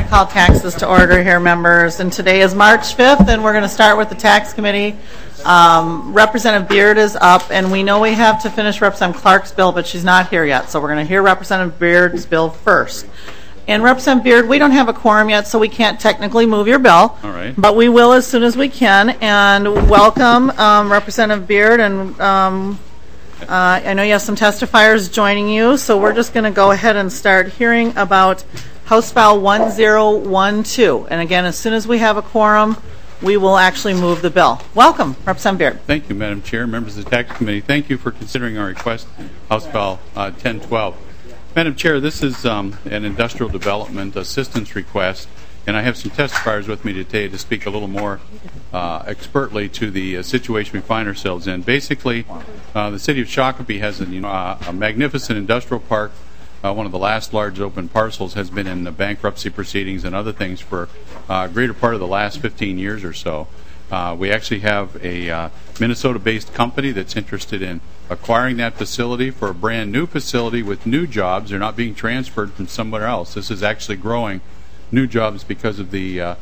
call taxes to order here, members. And today is March 5th, and we're going to start with the Tax Committee. Representative Beard is up, and we know we have to finish Representative Clark's bill, but she's not here yet. So we're going to hear Representative Beard's bill first. And Representative Beard, we don't have a quorum yet, so we can't technically move your bill. All right. But we will as soon as we can. And welcome, Representative Beard. And I know you have some testifiers joining you, so we're just going to go ahead and start hearing about House File 1012. And again, as soon as we have a quorum, we will actually move the bill. Welcome, Representative Beard. Thank you, Madam Chair, members of the Tax Committee. Thank you for considering our request, House File 1012. Madam Chair, this is an industrial development assistance request, and I have some testifiers with me today to speak a little more expertly to the situation we find ourselves in. Basically, the city of Shakopee has a magnificent industrial park. One of the last large open parcels has been in bankruptcy proceedings and other things for a greater part of the last 15 years or so. We actually have a Minnesota-based company that's interested in acquiring that facility for a brand new facility with new jobs. They're not being transferred from somewhere else. This is actually growing new jobs because of the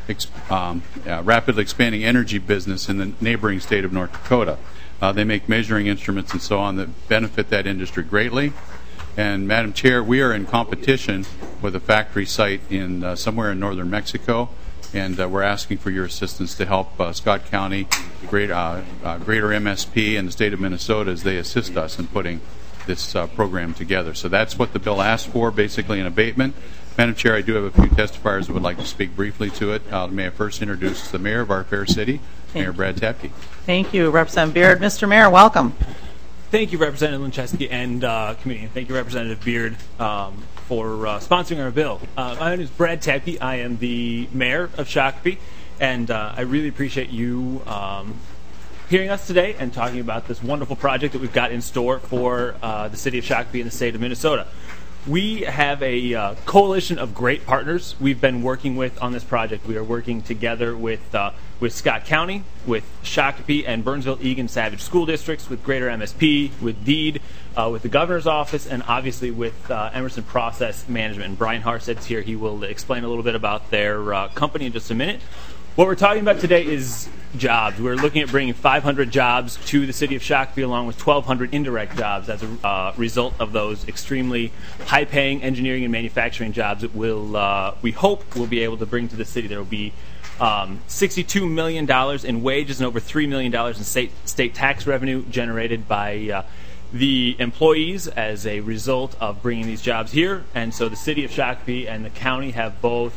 rapidly expanding energy business in the neighboring state of North Dakota. They make measuring instruments and so on that benefit that industry greatly. And Madam Chair, we are in competition with a factory site in somewhere in northern Mexico, and we're asking for your assistance to help Scott County, greater MSP, and the state of Minnesota as they assist us in putting this program together. So that's what the bill asks for, basically an abatement. Madam Chair, I do have a few testifiers who would like to speak briefly to it. May I first introduce the mayor of our fair city, Mayor Brad Tapke. Thank you, Representative Beard. Mr. Mayor, welcome. Thank you, Representative Lincheski and committee. Thank you, Representative Beard, for sponsoring our bill. My name is Brad Tapke. I am the mayor of Shakopee, and I really appreciate you hearing us today and talking about this wonderful project that we've got in store for the city of Shakopee and the state of Minnesota. We have a coalition of great partners we've been working with on this project. We are working together with Scott County, with Shakopee and Burnsville, Eagan, Savage school districts, with Greater MSP, with DEED, with the governor's office, and obviously with Emerson Process Management. And Brian Harsted's here. He will explain a little bit about their company in just a minute. What we're talking about today is jobs. We're looking at bringing 500 jobs to the city of Shakopee, along with 1,200 indirect jobs as a result of those extremely high-paying engineering and manufacturing jobs that we hope will be able to bring to the city. There will be $62 million in wages and over $3 million in state tax revenue generated by the employees as a result of bringing these jobs here. And so the city of Shakopee and the county have both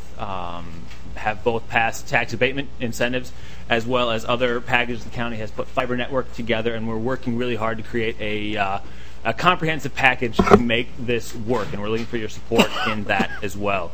passed tax abatement incentives, as well as other packages. The county has put fiber network together, and we're working really hard to create a comprehensive package to make this work, and we're looking for your support in that as well.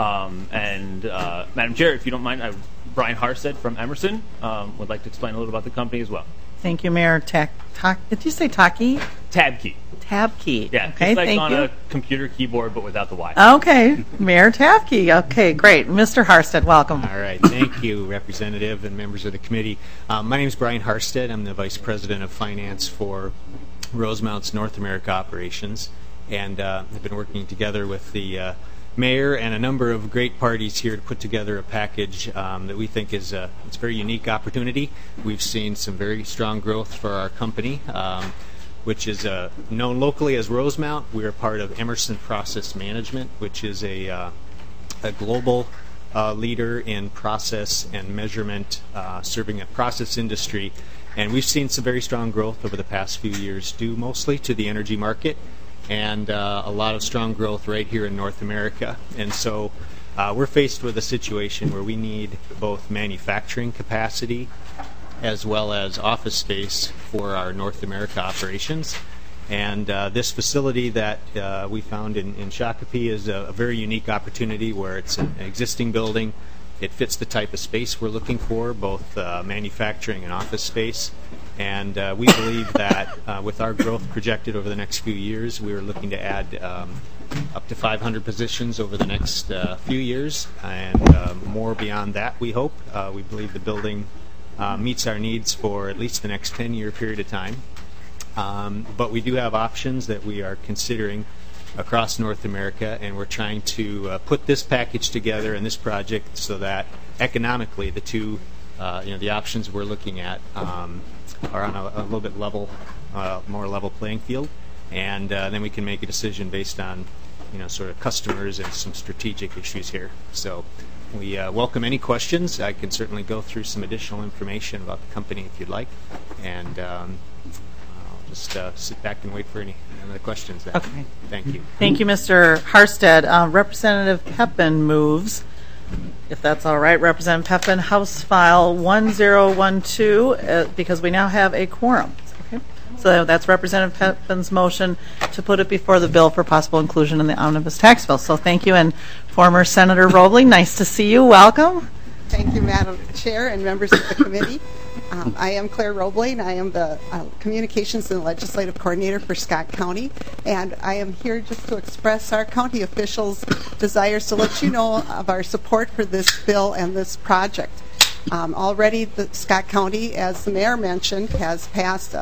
Madam Chair, if you don't mind, Brian Harsted from Emerson would like to explain a little about the company as well. Thank you, Mayor. Did you say Taki? Tabkey. Tabkey. Yeah, okay, it's like thank on you. A computer keyboard, but without the Y. Okay, Mayor Tabkey. Okay, great. Mr. Harsted, welcome. All right, thank you, Representative and members of the committee. My name is Brian Harsted. I'm the Vice President of Finance for Rosemount's North America operations, and I've been working together with the mayor and a number of great parties here to put together a package that we think is it's a very unique opportunity. We've seen some very strong growth for our company, which is known locally as Rosemount. We're part of Emerson Process Management, which is a global leader in process and measurement, serving a process industry. And we've seen some very strong growth over the past few years, due mostly to the energy market, and a lot of strong growth right here in North America. And so we're faced with a situation where we need both manufacturing capacity as well as office space for our North America operations. And this facility that we found in Shakopee is a very unique opportunity where it's an existing building. It fits the type of space we're looking for, both manufacturing and office space. And we believe that with our growth projected over the next few years, we are looking to add up to 500 positions over the next few years, and more beyond that, we hope. We believe the building meets our needs for at least the next 10-year period of time. But we do have options that we are considering across North America, and we're trying to put this package together in this project so that economically the two, the options we're looking at are on a little bit more level playing field, and then we can make a decision based on, sort of customers and some strategic issues here. So we welcome any questions. I can certainly go through some additional information about the company if you'd like, and I'll just sit back and wait for any other questions then. Okay. Thank you. Thank you, Mr. Harstead. Representative Pepin moves, if that's all right. Representative Pepin, House File 1012, because we now have a quorum. Okay. So that's Representative Pepin's motion to put it before the bill for possible inclusion in the omnibus tax bill. So thank you, and former Senator Roebling, nice to see you. Welcome. Thank you, Madam Chair and members of the committee. I am Claire Roebling. I am the Communications and Legislative Coordinator for Scott County, and I am here just to express our county officials' desires to let you know of our support for this bill and this project. Already, the Scott County, as the mayor mentioned, has passed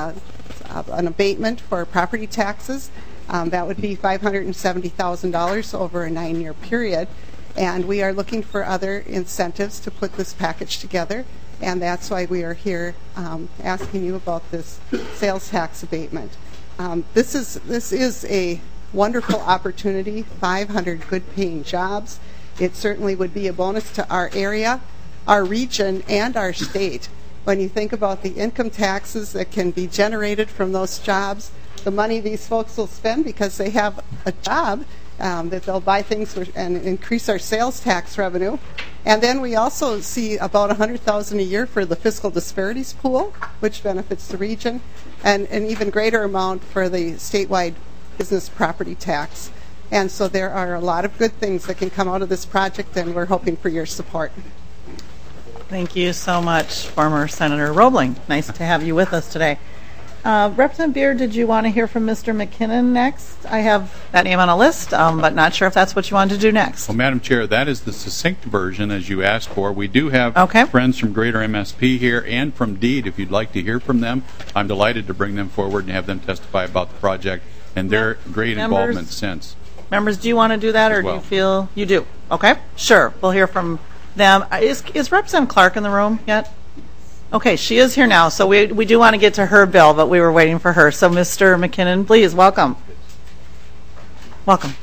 an abatement for property taxes. That would be $570,000 over a 9-year period. And we are looking for other incentives to put this package together. And that's why we are here asking you about this sales tax abatement. This is a wonderful opportunity, 500 good-paying jobs. It certainly would be a bonus to our area, our region, and our state. When you think about the income taxes that can be generated from those jobs, the money these folks will spend because they have a job, that they'll buy things and increase our sales tax revenue. And then we also see about $100,000 a year for the fiscal disparities pool, which benefits the region, and an even greater amount for the statewide business property tax. And so there are a lot of good things that can come out of this project, and we're hoping for your support. Thank you so much, former Senator Roebling. Nice to have you with us today. Representative Beard, did you want to hear from Mr. McKinnon next? I have that name on a list, but not sure if that's what you wanted to do next. Well, Madam Chair, that is the succinct version, as you asked for. We do have friends from Greater MSP here and from DEED. If you'd like to hear from them, I'm delighted to bring them forward and have them testify about the project and their great involvement since. Members, do you want to do that, or do you feel you do? Okay, sure. We'll hear from them. Is Representative Clark in the room yet? Okay, she is here now, so we do want to get to her bill, but we were waiting for her. So, Mr. McKinnon, please, welcome. Welcome.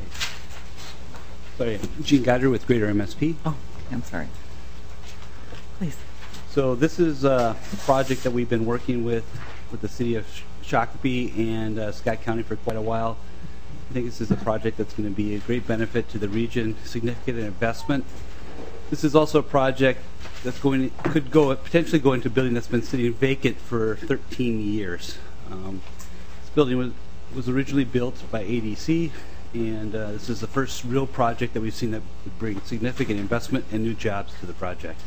Sorry, Gene Goddard with Greater MSP. Oh, I'm sorry. Please. So this is a project that we've been working with the city of Shakopee and Scott County for quite a while. I think this is a project that's going to be a great benefit to the region, significant investment. This is also a project that's could potentially go into a building that's been sitting vacant for 13 years. This building was originally built by ADC, and this is the first real project that we've seen that would bring significant investment and new jobs to the project.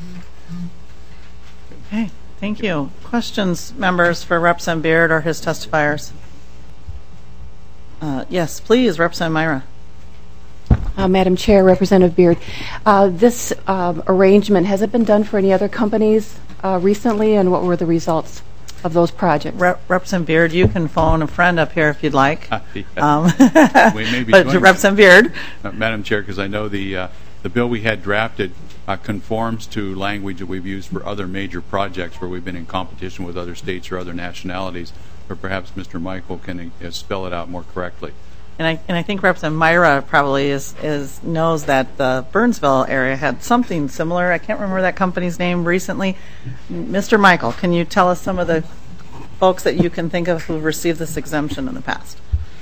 Okay, thank you. Questions, members, for Representative Beard or his testifiers? Yes, please, Representative Myra. Madam Chair, Representative Beard, this arrangement, has it been done for any other companies recently, and what were the results of those projects? Representative Beard, you can phone a friend up here if you'd like. We may be but Representative Beard. Madam Chair, because I know the bill we had drafted conforms to language that we've used for other major projects where we've been in competition with other states or other nationalities, or perhaps Mr. Michael can spell it out more correctly. And I think Representative Myra probably knows that the Burnsville area had something similar. I can't remember that company's name recently. Mr. Michael, can you tell us some of the folks that you can think of who received this exemption in the past?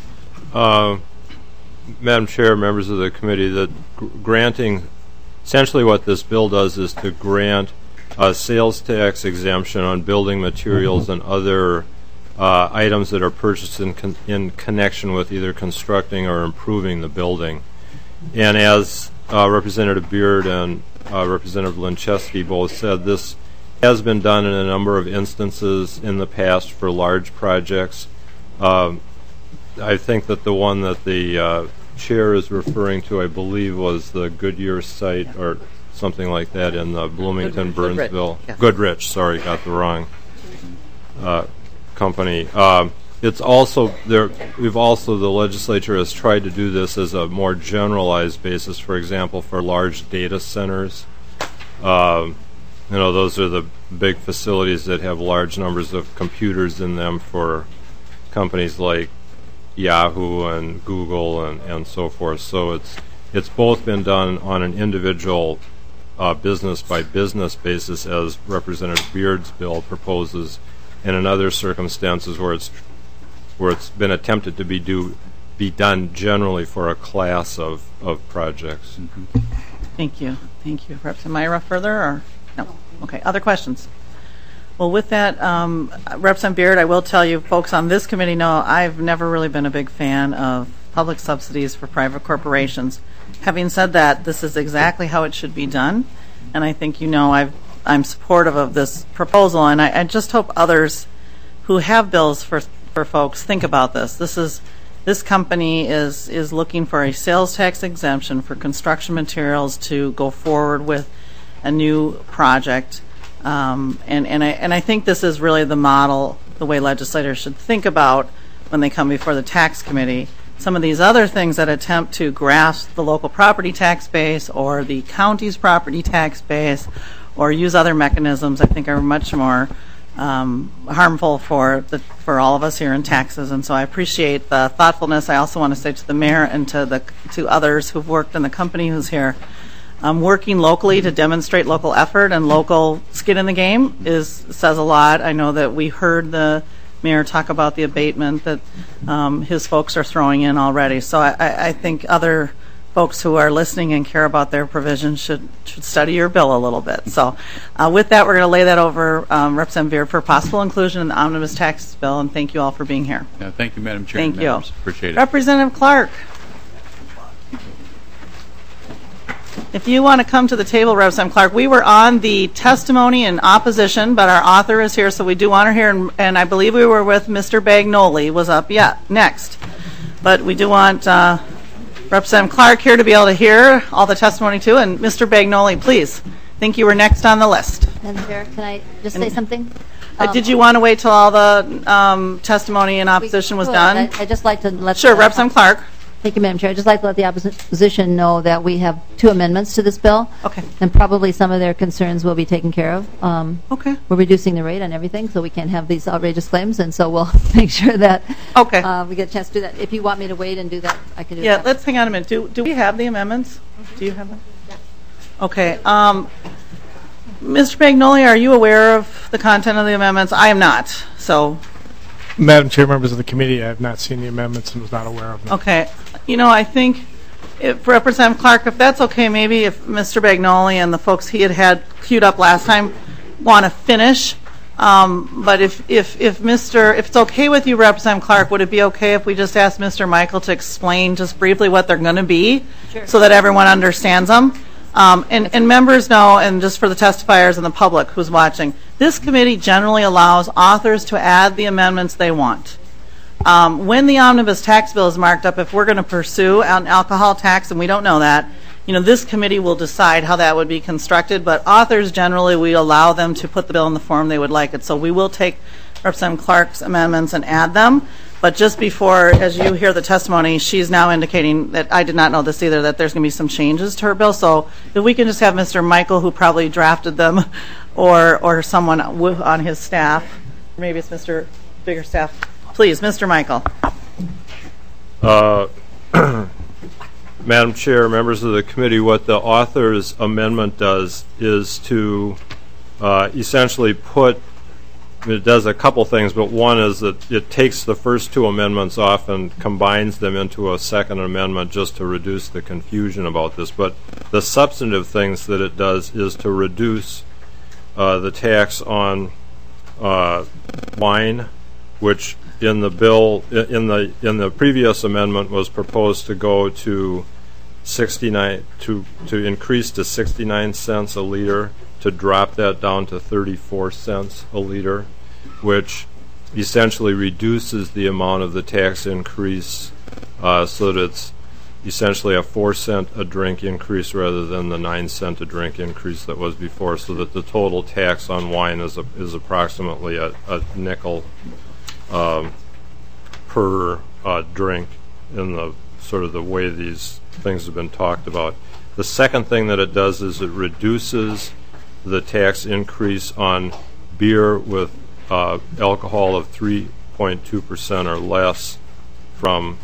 Madam Chair, members of the committee, that granting, essentially what this bill does is to grant a sales tax exemption on building materials and other items that are purchased in connection with either constructing or improving the building. And as Representative Beard and Representative Lincheski both said, this has been done in a number of instances in the past for large projects. I think that the one that the chair is referring to, I believe, was the Goodyear site or something like that in the Bloomington, Burnsville. Yes. Goodrich, sorry, got the wrong company. it's also there. The legislature has tried to do this as a more generalized basis. For example, for large data centers, those are the big facilities that have large numbers of computers in them for companies like Yahoo and Google and so forth. So it's both been done on an individual business by business basis, as Representative Beard's bill proposes, and in other circumstances where it's been attempted to be done generally for a class of projects. Mm-hmm. Thank you. Representative Myra, further or no? Okay. Other questions? Well, with that, Representative Beard, I will tell you, folks on this committee know I've never really been a big fan of public subsidies for private corporations. Having said that, this is exactly how it should be done, and I think I'm supportive of this proposal, and I just hope others who have bills for folks think about this. This company is looking for a sales tax exemption for construction materials to go forward with a new project. And I think this is really the model, the way legislators should think about when they come before the tax committee. Some of these other things that attempt to grasp the local property tax base or the county's property tax base or use other mechanisms, I think are much more harmful for all of us here in taxes. And so I appreciate the thoughtfulness. I also want to say to the mayor and to others who've worked in the company who's here, working locally to demonstrate local effort and local skin in the game says a lot. I know that we heard the mayor talk about the abatement that his folks are throwing in already. So I think other folks who are listening and care about their provisions should study your bill a little bit. So with that, we're going to lay that over Representative Beard for possible inclusion in the omnibus tax bill, and thank you all for being here. Yeah, thank you, Madam Chair. Thank you. Appreciate it. Representative Clark. If you want to come to the table, Representative Clark, we were on the testimony in opposition, but our author is here, so we do want her here, and I believe we were with Mr. Bagnoli was up next. But we do want Representative Clark here to be able to hear all the testimony too, and Mr. Bagnoli, please. I think you were next on the list. Madam Chair, can I just say something? Did you want to wait till all the testimony in opposition was done? I'd just like to let Sure, Representative Clark. Thank you, Madam Chair. I'd just like to let the opposition know that we have 2 amendments to this bill. Okay. And probably some of their concerns will be taken care of. Okay. We're reducing the rate on everything, so we can't have these outrageous claims, and so we'll make sure that we get a chance to do that. If you want me to wait and do that, I can do that. Yeah, let's hang on a minute. Do we have the amendments? Do you have them? Yeah. Okay. Mr. Bagnoli, are you aware of the content of the amendments? I am not. So. Madam Chair, members of the committee, I have not seen the amendments and was not aware of them. Okay. I think if Representative Clark, if that's okay, maybe if Mr. Bagnoli and the folks he had queued up last time want to finish. But if it's okay with you, Representative Clark, would it be okay if we just ask Mr. Michael to explain just briefly what they're going to be, so that everyone understands them? And members know, and just for the testifiers and the public who's watching, this committee generally allows authors to add the amendments they want. When the omnibus tax bill is marked up, if we're going to pursue an alcohol tax, and we don't know that, this committee will decide how that would be constructed, but authors generally, we allow them to put the bill in the form they would like it. So we will take Representative Clark's amendments and add them. But just before, as you hear the testimony, she's now indicating that, I did not know this either, that there's going to be some changes to her bill. So if we can just have Mr. Michael, who probably drafted them, or someone on his staff, maybe it's Mr. Biggerstaff. Please, Mr. Michael. Madam Chair, members of the committee, what the author's amendment does is to essentially it does a couple things, but one is that it takes the first 2 amendments off and combines them into a second amendment just to reduce the confusion about this. But the substantive things that it does is to reduce the tax on wine, which in the bill in the previous amendment was proposed to go to 69 to increase to 69 cents a liter, to drop that down to 34 cents a liter, which essentially reduces the amount of the tax increase so that it's essentially a 4-cent a drink increase rather than the 9-cent a drink increase that was before, so that the total tax on wine is approximately a nickel per drink in the sort of the way these things have been talked about. The second thing that it does is it reduces the tax increase on beer with alcohol of 3.2% or less from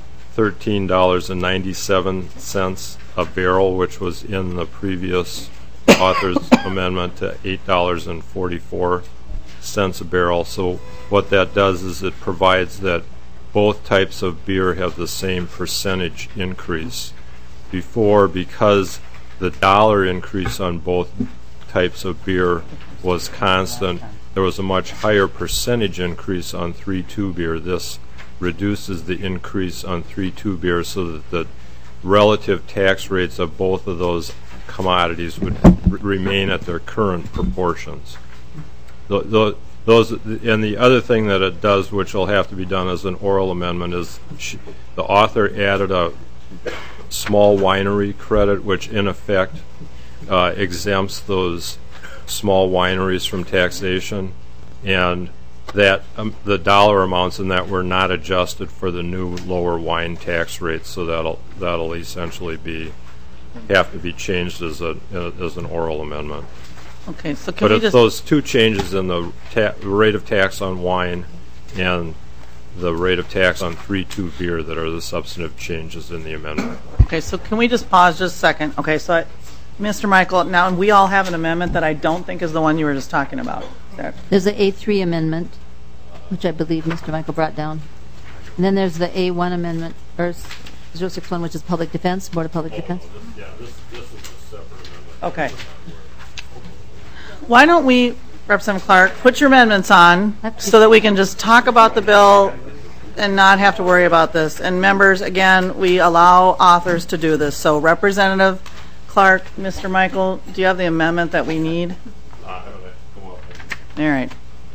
$13.97 a barrel, which was in the previous author's amendment, to $8.44 a barrel. So what that does is it provides that both types of beer have the same percentage increase. Before, because the dollar increase on both types of beer was constant, there was a much higher percentage increase on 3.2 beer. This reduces the increase on 3.2 beer so that the relative tax rates of both of those commodities would remain at their current proportions. And the other thing that it does, which will have to be done as an oral amendment, is the author added a small winery credit, which in effect exempts those small wineries from taxation, and that the dollar amounts in that were not adjusted for the new lower wine tax rates, so that'll essentially have to be changed as an oral amendment. Okay, so but it's those two changes in the rate of tax on wine and the rate of tax on 3.2 beer that are the substantive changes in the amendment. Okay, so can we just pause just a second? Okay, so Mr. Michael, now we all have an amendment that I don't think is the one you were just talking about. There's the A3 amendment, which I believe Mr. Michael brought down. And then there's the A1 amendment, or 061, which is public defense, Board of Public Defense. Yeah, this is a separate amendment. Okay. Why don't we, Representative Clark, put your amendments on so that we can just talk about the bill and not have to worry about this. And members, again, we allow authors to do this. So Representative Clark, Mr. Michael, do you have the amendment that we need? All right.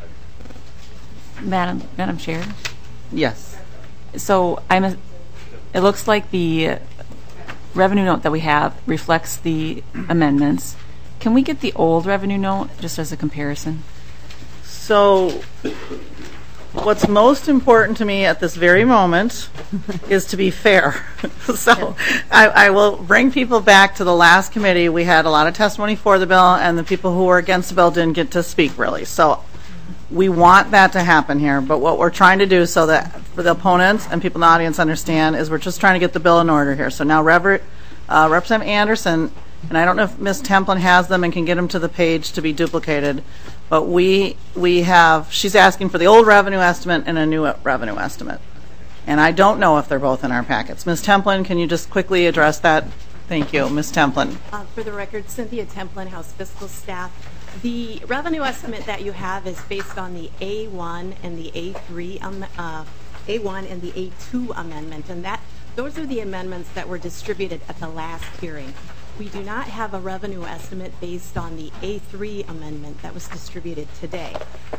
Madam Chair? Yes. So it looks like the revenue note that we have reflects the amendments. Can we get the old revenue note just as a comparison? So what's most important to me at this very moment is to be fair. So I will bring people back to the last committee. We had a lot of testimony for the bill, and the people who were against the bill didn't get to speak, really. So we want that to happen here. But what we're trying to do so that for the opponents and people in the audience understand is we're just trying to get the bill in order here. So now Representative Anderson, and I don't know if Ms. Templin has them and can get them to the page to be duplicated, but she's asking for the old revenue estimate and a new revenue estimate. And I don't know if they're both in our packets. Ms. Templin, can you just quickly address that? Thank you. Ms. Templin. For the record, Cynthia Templin, House Fiscal Staff. The revenue estimate that you have is based on the A1 and the A3, A1 and the A2 amendment, and those are the amendments that were distributed at the last hearing. We do not have a revenue estimate based on the A3 amendment that was distributed today.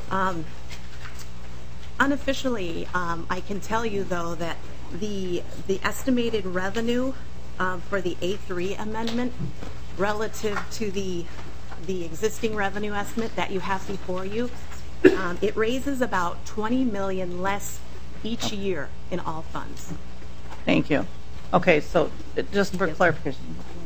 Unofficially, I can tell you, though, that the estimated revenue for the A3 amendment relative to the existing revenue estimate that you have before you, it raises about $20 million less each year in all funds. Thank you. Okay, so just for clarification.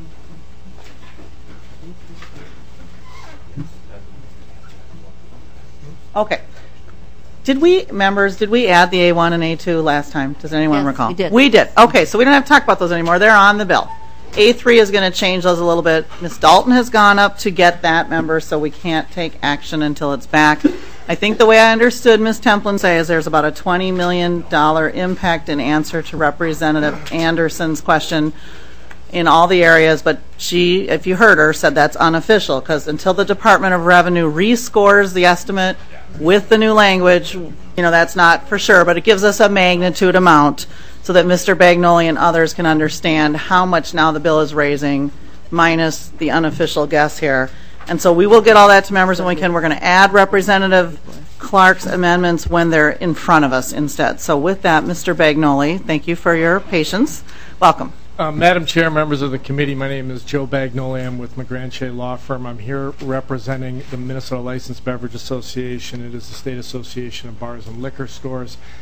Okay. Did we add the A1 and A2 last time? Does anyone recall? We did. We did. Okay, so we don't have to talk about those anymore. They're on the bill. A3 is going to change those a little bit. Ms. Dalton has gone up to get that member, so we can't take action until it's back. I think the way I understood Ms. Templin say is there's about a $20 million impact in answer to Representative Anderson's question in all the areas, but she, if you heard her, said that's unofficial because until the Department of Revenue rescores the estimate with the new language, that's not for sure, but it gives us a magnitude amount so that Mr. Bagnoli and others can understand how much now the bill is raising minus the unofficial guess here. And so we will get all that to members when we can. We're going to add Representative Clark's amendments when they're in front of us instead. So with that, Mr. Bagnoli, thank you for your patience. Welcome. Madam Chair, members of the committee, my name is Joe Bagnoli. I'm with McGranche Law Firm. I'm here representing the Minnesota Licensed Beverage Association. It is the state association of bars and liquor stores.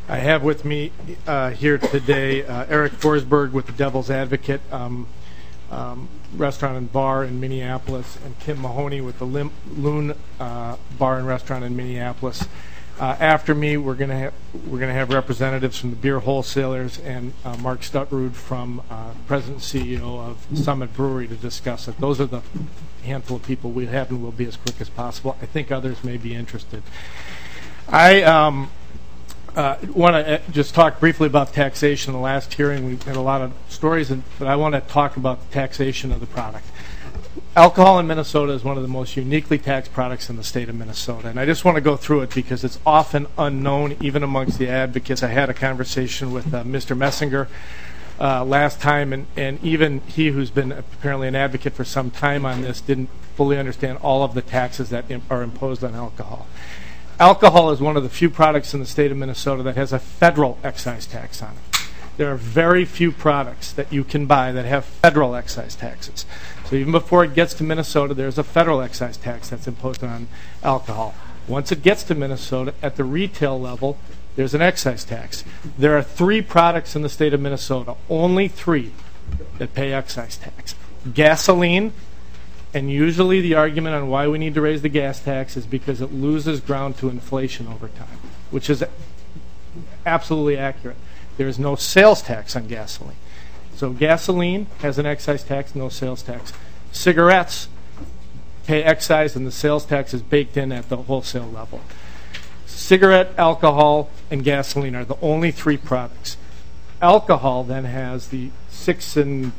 I have with me here today Eric Forsberg with the Devil's Advocate Restaurant and Bar in Minneapolis, and Kim Mahoney with the Loon Bar and Restaurant in Minneapolis. After me, we're going to have representatives from the beer wholesalers and Mark Stutrud from President and CEO of Summit Brewery to discuss it. Those are the handful of people we have, and we'll be as quick as possible. I think others may be interested. I want to just talk briefly about taxation. In the last hearing, we had a lot of stories, but I want to talk about the taxation of the product. Alcohol in Minnesota is one of the most uniquely taxed products in the state of Minnesota, and I just want to go through it because it's often unknown, even amongst the advocates. I had a conversation with Mr. Messinger last time, and even he, who's been apparently an advocate for some time on this, didn't fully understand all of the taxes that are imposed on alcohol. Alcohol is one of the few products in the state of Minnesota that has a federal excise tax on it. There are very few products that you can buy that have federal excise taxes. So even before it gets to Minnesota, there's a federal excise tax that's imposed on alcohol. Once it gets to Minnesota, at the retail level, there's an excise tax. There are 3 products in the state of Minnesota, only 3, that pay excise tax. Gasoline, and usually the argument on why we need to raise the gas tax is because it loses ground to inflation over time, which is absolutely accurate. There is no sales tax on gasoline. So gasoline has an excise tax, no sales tax. Cigarettes pay excise, and the sales tax is baked in at the wholesale level. Cigarette, alcohol, and gasoline are the only 3 products. Alcohol then has the 6 and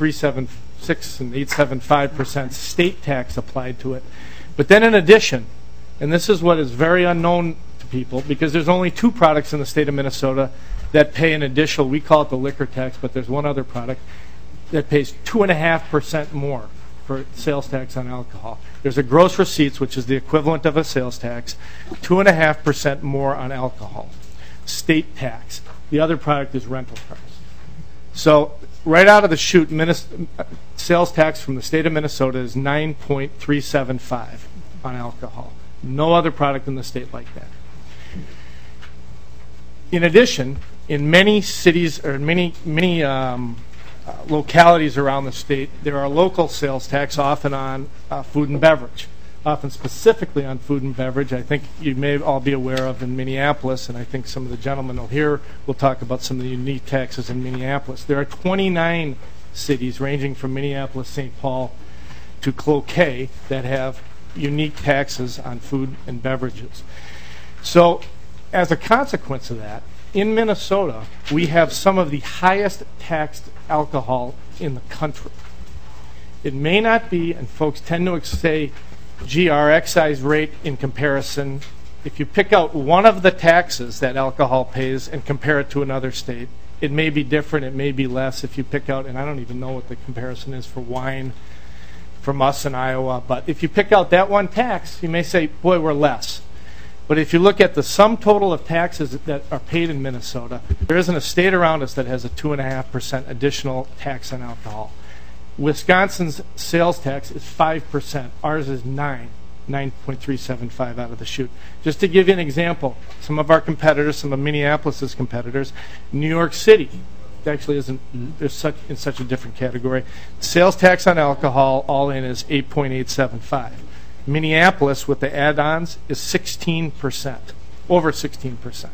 875% state tax applied to it. But then in addition, and this is what is very unknown to people, because there's only 2 products in the state of Minnesota that pay an additional, we call it the liquor tax, but there's one other product that pays 2.5% more for sales tax on alcohol. There's a gross receipts, which is the equivalent of a sales tax, 2.5% more on alcohol. State tax. The other product is rental cars. So right out of the chute, sales tax from the state of Minnesota is 9.375 on alcohol. No other product in the state like that. In addition, in many cities or many localities around the state, there are local sales tax, often on food and beverage, often specifically on food and beverage. I think you may all be aware of in Minneapolis, and I think some of the gentlemen will talk about some of the unique taxes in Minneapolis. There are 29 cities ranging from Minneapolis, St. Paul to Cloquet that have unique taxes on food and beverages. So as a consequence of that, in Minnesota, we have some of the highest taxed alcohol in the country. It may not be, and folks tend to say, gee, our excise rate in comparison, if you pick out one of the taxes that alcohol pays and compare it to another state, it may be different, it may be less. If you pick out, and I don't even know what the comparison is for wine from us in Iowa, but if you pick out that one tax, you may say, boy, we're less. But if you look at the sum total of taxes that are paid in Minnesota, there isn't a state around us that has a 2.5% additional tax on alcohol. Wisconsin's sales tax is 5%. Ours is 9.375 out of the chute. Just to give you an example, some of our competitors, some of Minneapolis's competitors, New York City, actually isn't in such a different category. Sales tax on alcohol all in is 8.875. Minneapolis, with the add-ons, is 16%, over 16%.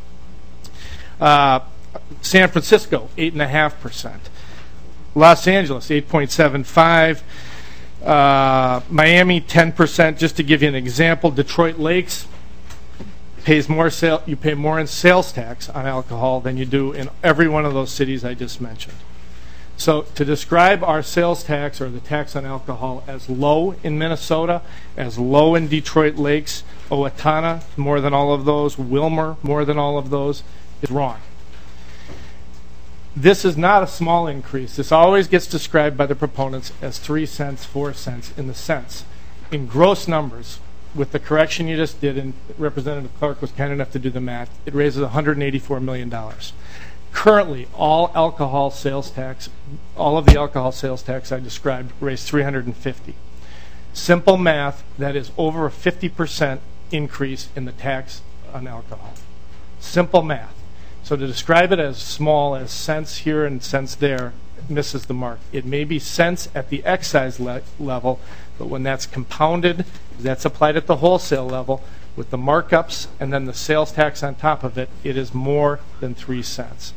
San Francisco, 8.5%. Los Angeles, 8.75%. Miami, 10%. Just to give you an example, Detroit Lakes pays more. You pay more in sales tax on alcohol than you do in every one of those cities I just mentioned. So to describe our sales tax or the tax on alcohol as low in Minnesota, as low in Detroit Lakes, Owatonna, more than all of those, Wilmer, more than all of those, is wrong. This is not a small increase. This always gets described by the proponents as 3 cents, 4 cents in the cents. In gross numbers, with the correction you just did, and Representative Clark was kind enough to do the math, it raises $184 million. Currently, all of the alcohol sales tax I described raised $350. Simple math, that is over a 50% increase in the tax on alcohol. Simple math. So to describe it as small as cents here and cents there misses the mark. It may be cents at the excise level, but when that's compounded, that's applied at the wholesale level with the markups and then the sales tax on top of it, it is more than 3 cents.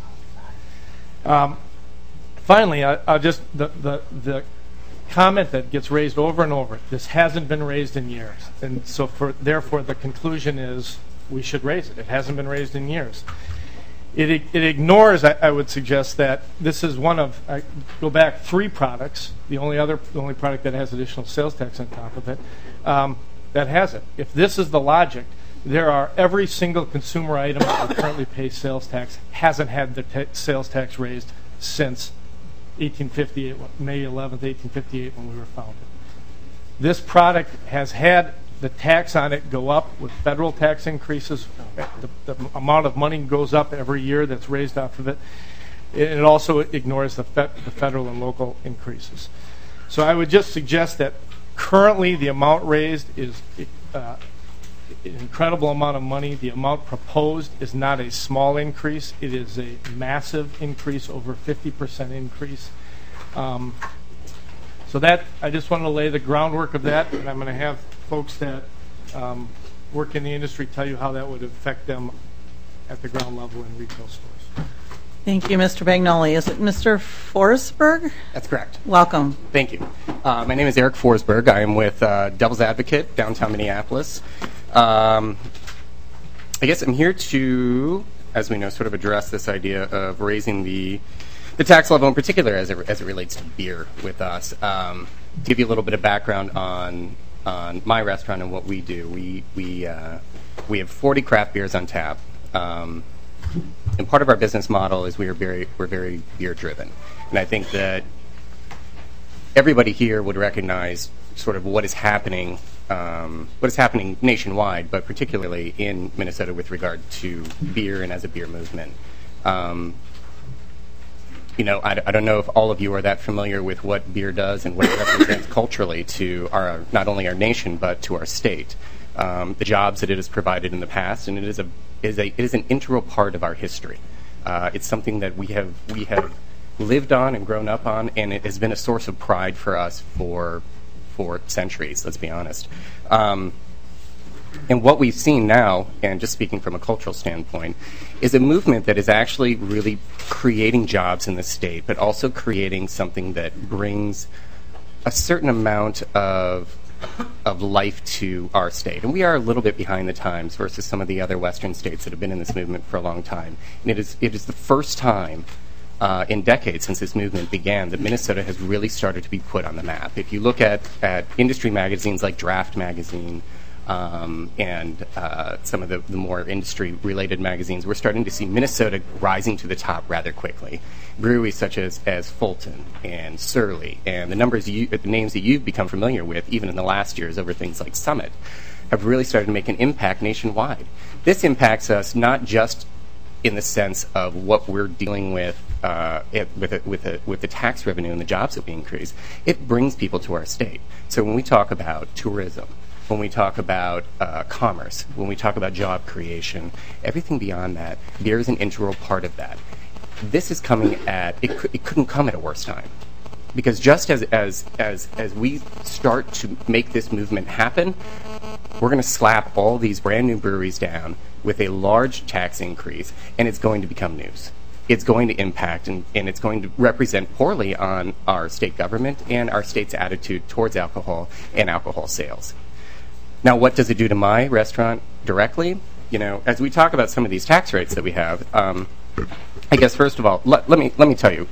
Finally, I'll just the comment that gets raised over and over. This hasn't been raised in years, and so therefore the conclusion is we should raise it. It hasn't been raised in years. It ignores, I would suggest, that this is one of, I go back 3 products, the only product that has additional sales tax on top of it, that has it. If this is the logic, there are every single consumer item that currently pays sales tax hasn't had the sales tax raised since 1858, May 11th, 1858, when we were founded. This product has had the tax on it go up with federal tax increases. The amount of money goes up every year that's raised off of it. It also ignores the federal and local increases. So I would just suggest that currently the amount raised is an incredible amount of money. The amount proposed is not a small increase. It is a massive increase, over 50% increase. So that, I just wanted to lay the groundwork of that, and I'm going to have folks that work in the industry tell you how that would affect them at the ground level in retail stores. Thank you, Mr. Bagnoli. Is it Mr. Forsberg? That's correct. Welcome. Thank you. My name is Eric Forsberg. I am with Devil's Advocate, downtown Minneapolis. I guess I'm here to, as we know, sort of address this idea of raising the tax level in particular as it relates to beer with us. Give you a little bit of background on my restaurant and what we do. We have 40 craft beers on tap. And part of our business model is we're very beer driven. And I think that everybody here would recognize sort of what is happening nationwide, but particularly in Minnesota with regard to beer and as a beer movement. I don't know if all of you are that familiar with what beer does and what it represents culturally to not only our nation but to our state. The jobs that it has provided in the past, and it is an integral part of our history. It's something that we have lived on and grown up on, and it has been a source of pride for us for centuries. Let's be honest. And what we've seen now, and just speaking from a cultural standpoint, is a movement that is actually really creating jobs in the state, but also creating something that brings a certain amount of life to our state. And we are a little bit behind the times versus some of the other Western states that have been in this movement for a long time. And it is the first time in decades since this movement began that Minnesota has really started to be put on the map. If you look at industry magazines like Draft Magazine, and some of the more industry-related magazines, we're starting to see Minnesota rising to the top rather quickly. Breweries such as Fulton and Surly, and the names that you've become familiar with, even in the last years over things like Summit, have really started to make an impact nationwide. This impacts us not just in the sense of what we're dealing with the tax revenue and the jobs that we increase. It brings people to our state. So when we talk about tourism, when we talk about commerce, when we talk about job creation, everything beyond that, beer is an integral part of that. This is coming it couldn't come at a worse time. Because just as we start to make this movement happen, we're going to slap all these brand new breweries down with a large tax increase, and it's going to become news. It's going to impact and it's going to represent poorly on our state government and our state's attitude towards alcohol and alcohol sales. Now, what does it do to my restaurant directly? As we talk about some of these tax rates that we have, I guess first of all, let me tell you,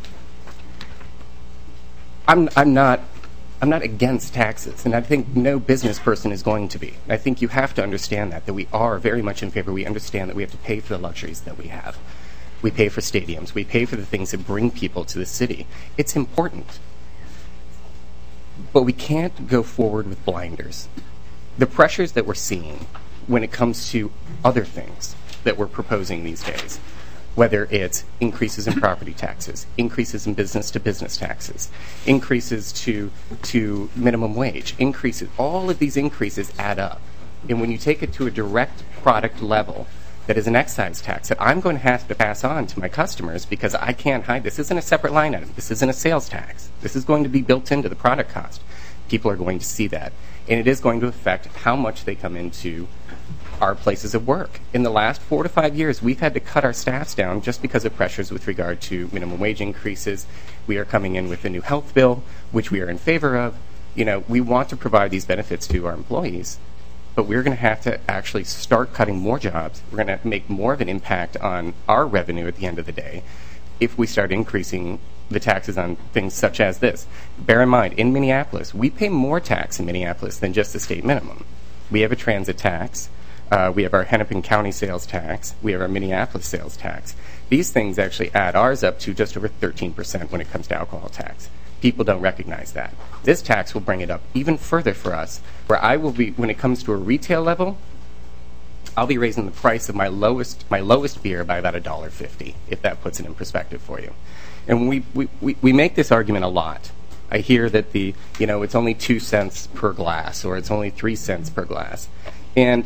I'm not against taxes, and I think no business person is going to be. I think you have to understand that we are very much in favor. We understand that we have to pay for the luxuries that we have. We pay for stadiums. We pay for the things that bring people to the city. It's important. But we can't go forward with blinders. The pressures that we're seeing when it comes to other things that we're proposing these days, whether it's increases in property taxes, increases in business-to-business taxes, increases to minimum wage, increases, all of these increases add up. And when you take it to a direct product level, that is an excise tax that I'm going to have to pass on to my customers because I can't hide. This isn't a separate line item. This isn't a sales tax. This is going to be built into the product cost. People are going to see that. And it is going to affect how much they come into our places of work. In the last 4 to 5 years, we've had to cut our staffs down just because of pressures with regard to minimum wage increases. We are coming in with a new health bill, which we are in favor of. We want to provide these benefits to our employees, but we're going to have to actually start cutting more jobs. We're going to make more of an impact on our revenue at the end of the day if we start increasing the taxes on things such as this. Bear in mind, in Minneapolis, we pay more tax in Minneapolis than just the state minimum. We have a transit tax. We have our Hennepin County sales tax. We have our Minneapolis sales tax. These things actually add ours up to just over 13% when it comes to alcohol tax. People don't recognize that. This tax will bring it up even further for us, where I will be, when it comes to a retail level, I'll be raising the price of my lowest beer by about $1.50, if that puts it in perspective for you. And we make this argument a lot. I hear that it's only 2 cents per glass, or it's only 3 cents per glass. And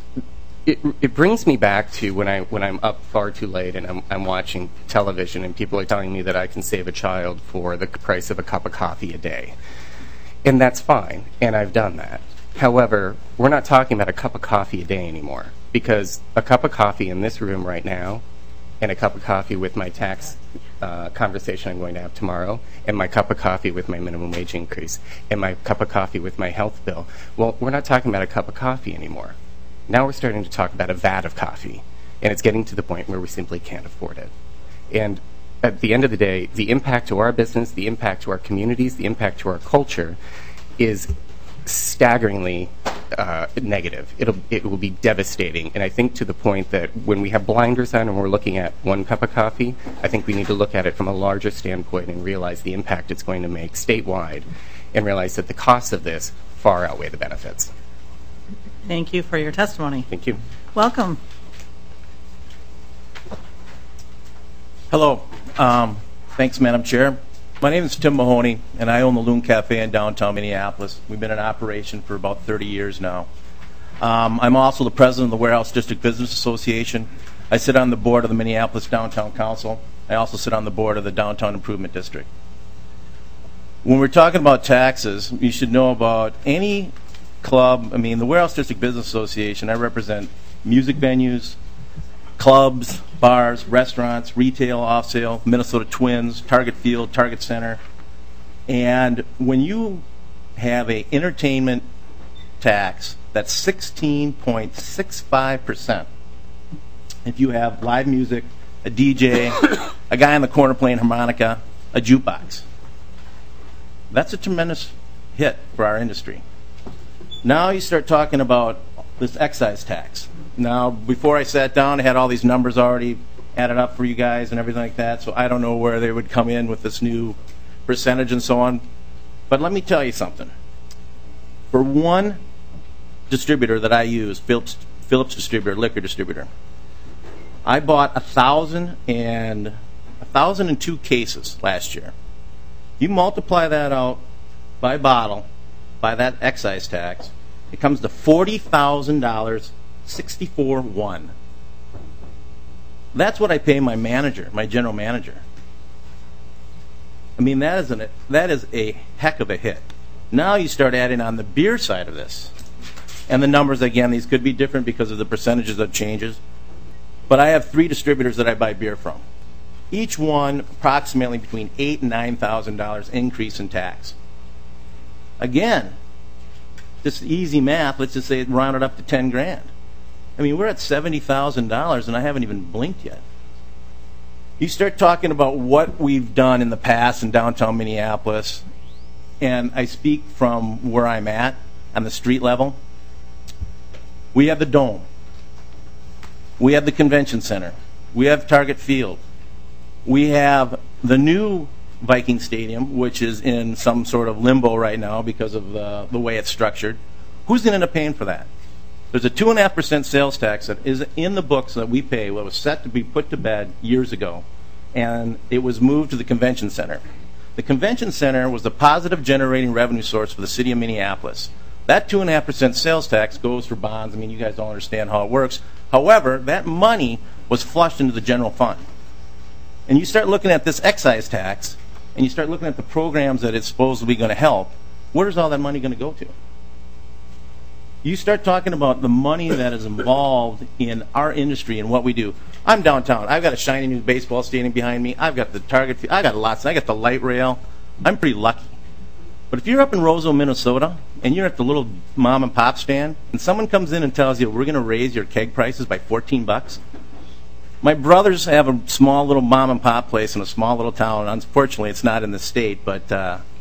it brings me back to when I'm up far too late and I'm watching television and people are telling me that I can save a child for the price of a cup of coffee a day. And that's fine, and I've done that. However, we're not talking about a cup of coffee a day anymore, because a cup of coffee in this room right now and a cup of coffee with my tax conversation I'm going to have tomorrow, and my cup of coffee with my minimum wage increase, and my cup of coffee with my health bill, well, we're not talking about a cup of coffee anymore. Now we're starting to talk about a vat of coffee, and it's getting to the point where we simply can't afford it. And at the end of the day, the impact to our business, the impact to our communities, the impact to our culture is staggeringly negative. It will be devastating. And I think to the point that when we have blinders on and we're looking at one cup of coffee, I think we need to look at it from a larger standpoint and realize the impact it's going to make statewide, and realize that the costs of this far outweigh the benefits. Thank you for your testimony. Thank you. Welcome. Hello. Thanks, Madam Chair. My name is Tim Mahoney, and I own the Loon Cafe in downtown Minneapolis. We've been in operation for about 30 years now. I'm also the president of the Warehouse District Business Association. I sit on the board of the Minneapolis Downtown Council. I also sit on the board of the Downtown Improvement District. When we're talking about taxes, you should know about any club. The Warehouse District Business Association, I represent music venues, clubs, bars, restaurants, retail, off-sale, Minnesota Twins, Target Field, Target Center. And when you have an entertainment tax that's 16.65%, if you have live music, a DJ, a guy on the corner playing harmonica, a jukebox, that's a tremendous hit for our industry. Now you start talking about this excise tax. Now, before I sat down, I had all these numbers already added up for you guys and everything like that, so I don't know where they would come in with this new percentage and so on. But let me tell you something. For one distributor that I use, Phillips Distributor, liquor distributor, I bought 1,002 cases last year. You multiply that out by bottle, by that excise tax, it comes to $40,000, 64-1. That's what I pay my manager, my general manager. That is a heck of a hit. Now you start adding on the beer side of this. And the numbers, again, these could be different because of the percentages that changes. But I have 3 distributors that I buy beer from. Each one approximately between $8,000 and $9,000 increase in tax. Again, just easy math, let's just say it rounded up to 10 grand. We're at $70,000 and I haven't even blinked yet. You start talking about what we've done in the past in downtown Minneapolis, and I speak from where I'm at on the street level. We have the Dome. We have the Convention Center. We have Target Field. We have the new Viking Stadium, which is in some sort of limbo right now because of the way it's structured. Who's going to end up paying for that? There's a 2.5% sales tax that is in the books that we pay, what was set to be put to bed years ago, and it was moved to the Convention Center. The Convention Center was the positive generating revenue source for the city of Minneapolis. That 2.5% sales tax goes for bonds. You guys don't understand how it works. However, that money was flushed into the general fund. And you start looking at this excise tax, and you start looking at the programs that it's supposedly going to help, where's all that money going to go to? You start talking about the money that is involved in our industry and what we do. I'm downtown. I've got a shiny new baseball stadium behind me. I've got the Target. I got lots. I got the light rail. I'm pretty lucky. But if you're up in Roseville, Minnesota, and you're at the little mom and pop stand, and someone comes in and tells you we're going to raise your keg prices by $14. My brothers have a small little mom and pop place in a small little town. Unfortunately, it's not in the state. But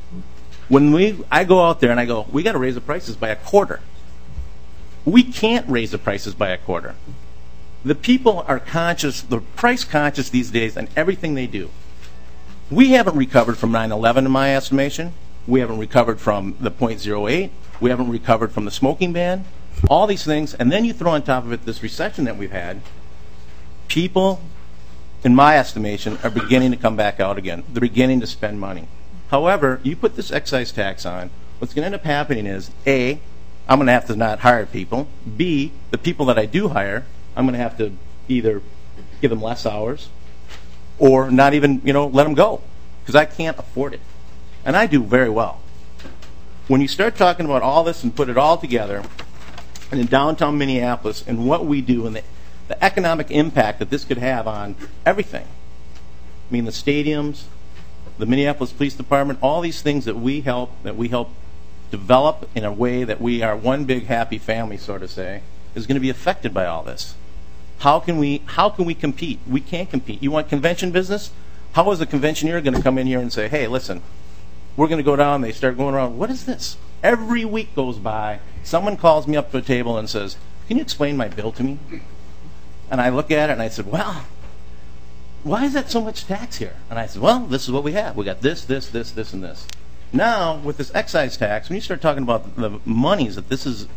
I go out there and I go, we got to raise the prices by a quarter. We can't raise the prices by a quarter. The people are conscious, they're price conscious these days on everything they do. We haven't recovered from 9/11 in my estimation. We haven't recovered from the .08. We haven't recovered from the smoking ban. All these things, and then you throw on top of it this recession that we've had. People, in my estimation, are beginning to come back out again. They're beginning to spend money. However, you put this excise tax on, what's going to end up happening is, A, I'm going to have to not hire people. B, the people that I do hire, I'm going to have to either give them less hours or not even, let them go because I can't afford it. And I do very well. When you start talking about all this and put it all together, and in downtown Minneapolis and what we do and the economic impact that this could have on everything. I mean, the stadiums, the Minneapolis Police Department, all these things that we help develop in a way that we are one big happy family, sort of say, is going to be affected by all this. How can we compete? We can't compete. You want convention business? How is a conventioneer going to come in here and say, hey, listen, we're going to go down? They start going around, what is this? Every week goes by, someone calls me up to a table and says, can you explain my bill to me? And I look at it and I said, well, why is that so much tax here? And I said, well, this is what we have. We got this, this, this, this, and this. Now, with this excise tax, when you start talking about the monies that this is,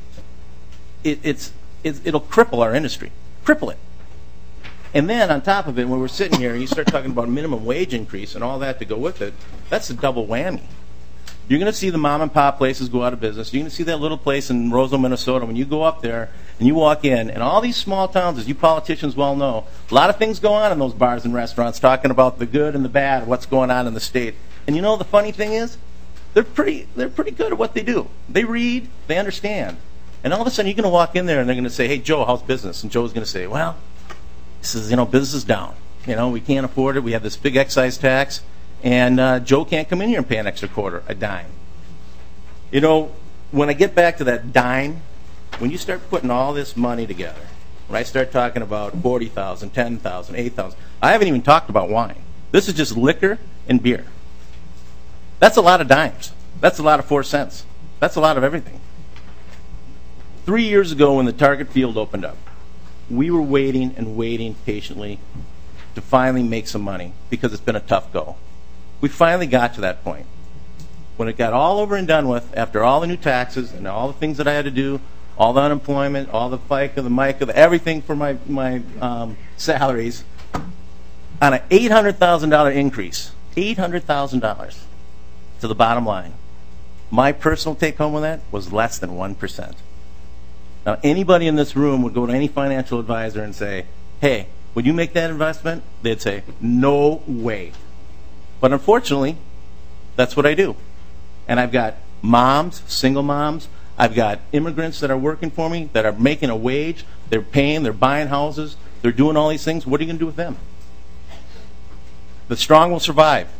it'll cripple our industry. Cripple it. And then on top of it, when we're sitting here and you start talking about minimum wage increase and all that to go with it, that's a double whammy. You're going to see the mom and pop places go out of business. You're going to see that little place in Roseville, Minnesota, when you go up there and you walk in, and all these small towns, as you politicians well know, a lot of things go on in those bars and restaurants talking about the good and the bad, what's going on in the state. And the funny thing is, they're pretty good at what they do. They read, they understand. And all of a sudden, you're going to walk in there and they're going to say, hey, Joe, how's business? And Joe's going to say, well, this is, business is down. We can't afford it. We have this big excise tax. And Joe can't come in here and pay an extra quarter, a dime. When I get back to that dime, when you start putting all this money together, when I start talking about $40,000, $10,000, $8,000, I haven't even talked about wine. This is just liquor and beer. That's a lot of dimes. That's a lot of 4 cents. That's a lot of everything. 3 years ago when the Target field opened up, we were waiting and waiting patiently to finally make some money because it's been a tough go. We finally got to that point. When it got all over and done with, after all the new taxes and all the things that I had to do, all the unemployment, all the FICA, the MICA, everything for my salaries, on an $800,000 increase, $800,000 to the bottom line, my personal take home with that was less than 1%. Now, anybody in this room would go to any financial advisor and say, hey, would you make that investment? They'd say, no way. But unfortunately, that's what I do. And I've got moms, single moms. I've got immigrants that are working for me that are making a wage. They're paying. They're buying houses. They're doing all these things. What are you going to do with them? The strong will survive.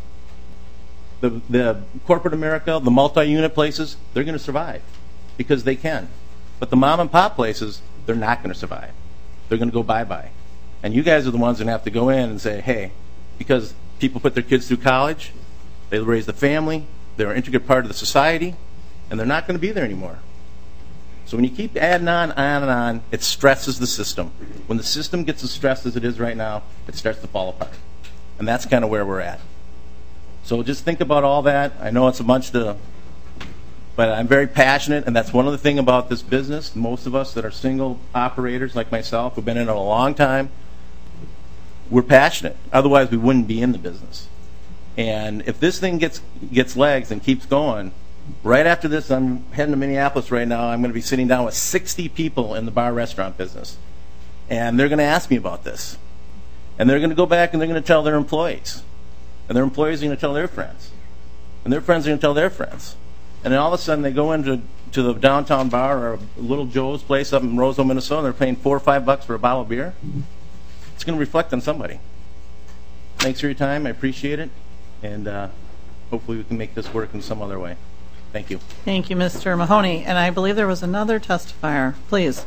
The corporate America, the multi-unit places, they're going to survive because they can. But the mom and pop places, they're not going to survive. They're going to go bye-bye. And you guys are the ones that have to go in and say, hey, because people put their kids through college, they raise the family, they're an integral part of the society, and they're not going to be there anymore. So when you keep adding on, and on, it stresses the system. When the system gets as stressed as it is right now, it starts to fall apart. And that's kind of where we're at. So just think about all that. I know it's a bunch to, but I'm very passionate, and that's one of the things about this business. Most of us that are single operators like myself, who've been in it a long time, we're passionate. Otherwise, we wouldn't be in the business. And if this thing gets legs and keeps going, right after this, I'm heading to Minneapolis right now. I'm going to be sitting down with 60 people in the bar restaurant business. And they're going to ask me about this. And they're going to go back and they're going to tell their employees. And their employees are going to tell their friends. And their friends are going to tell their friends. And then all of a sudden they go into the downtown bar or Little Joe's place up in Roseville, Minnesota, and they're paying $4 or $5 for a bottle of beer. It's going to reflect on somebody. Thanks for your time. I appreciate it. And hopefully we can make this work in some other way. Thank you. Thank you, Mr. Mahoney. And I believe there was another testifier. Please.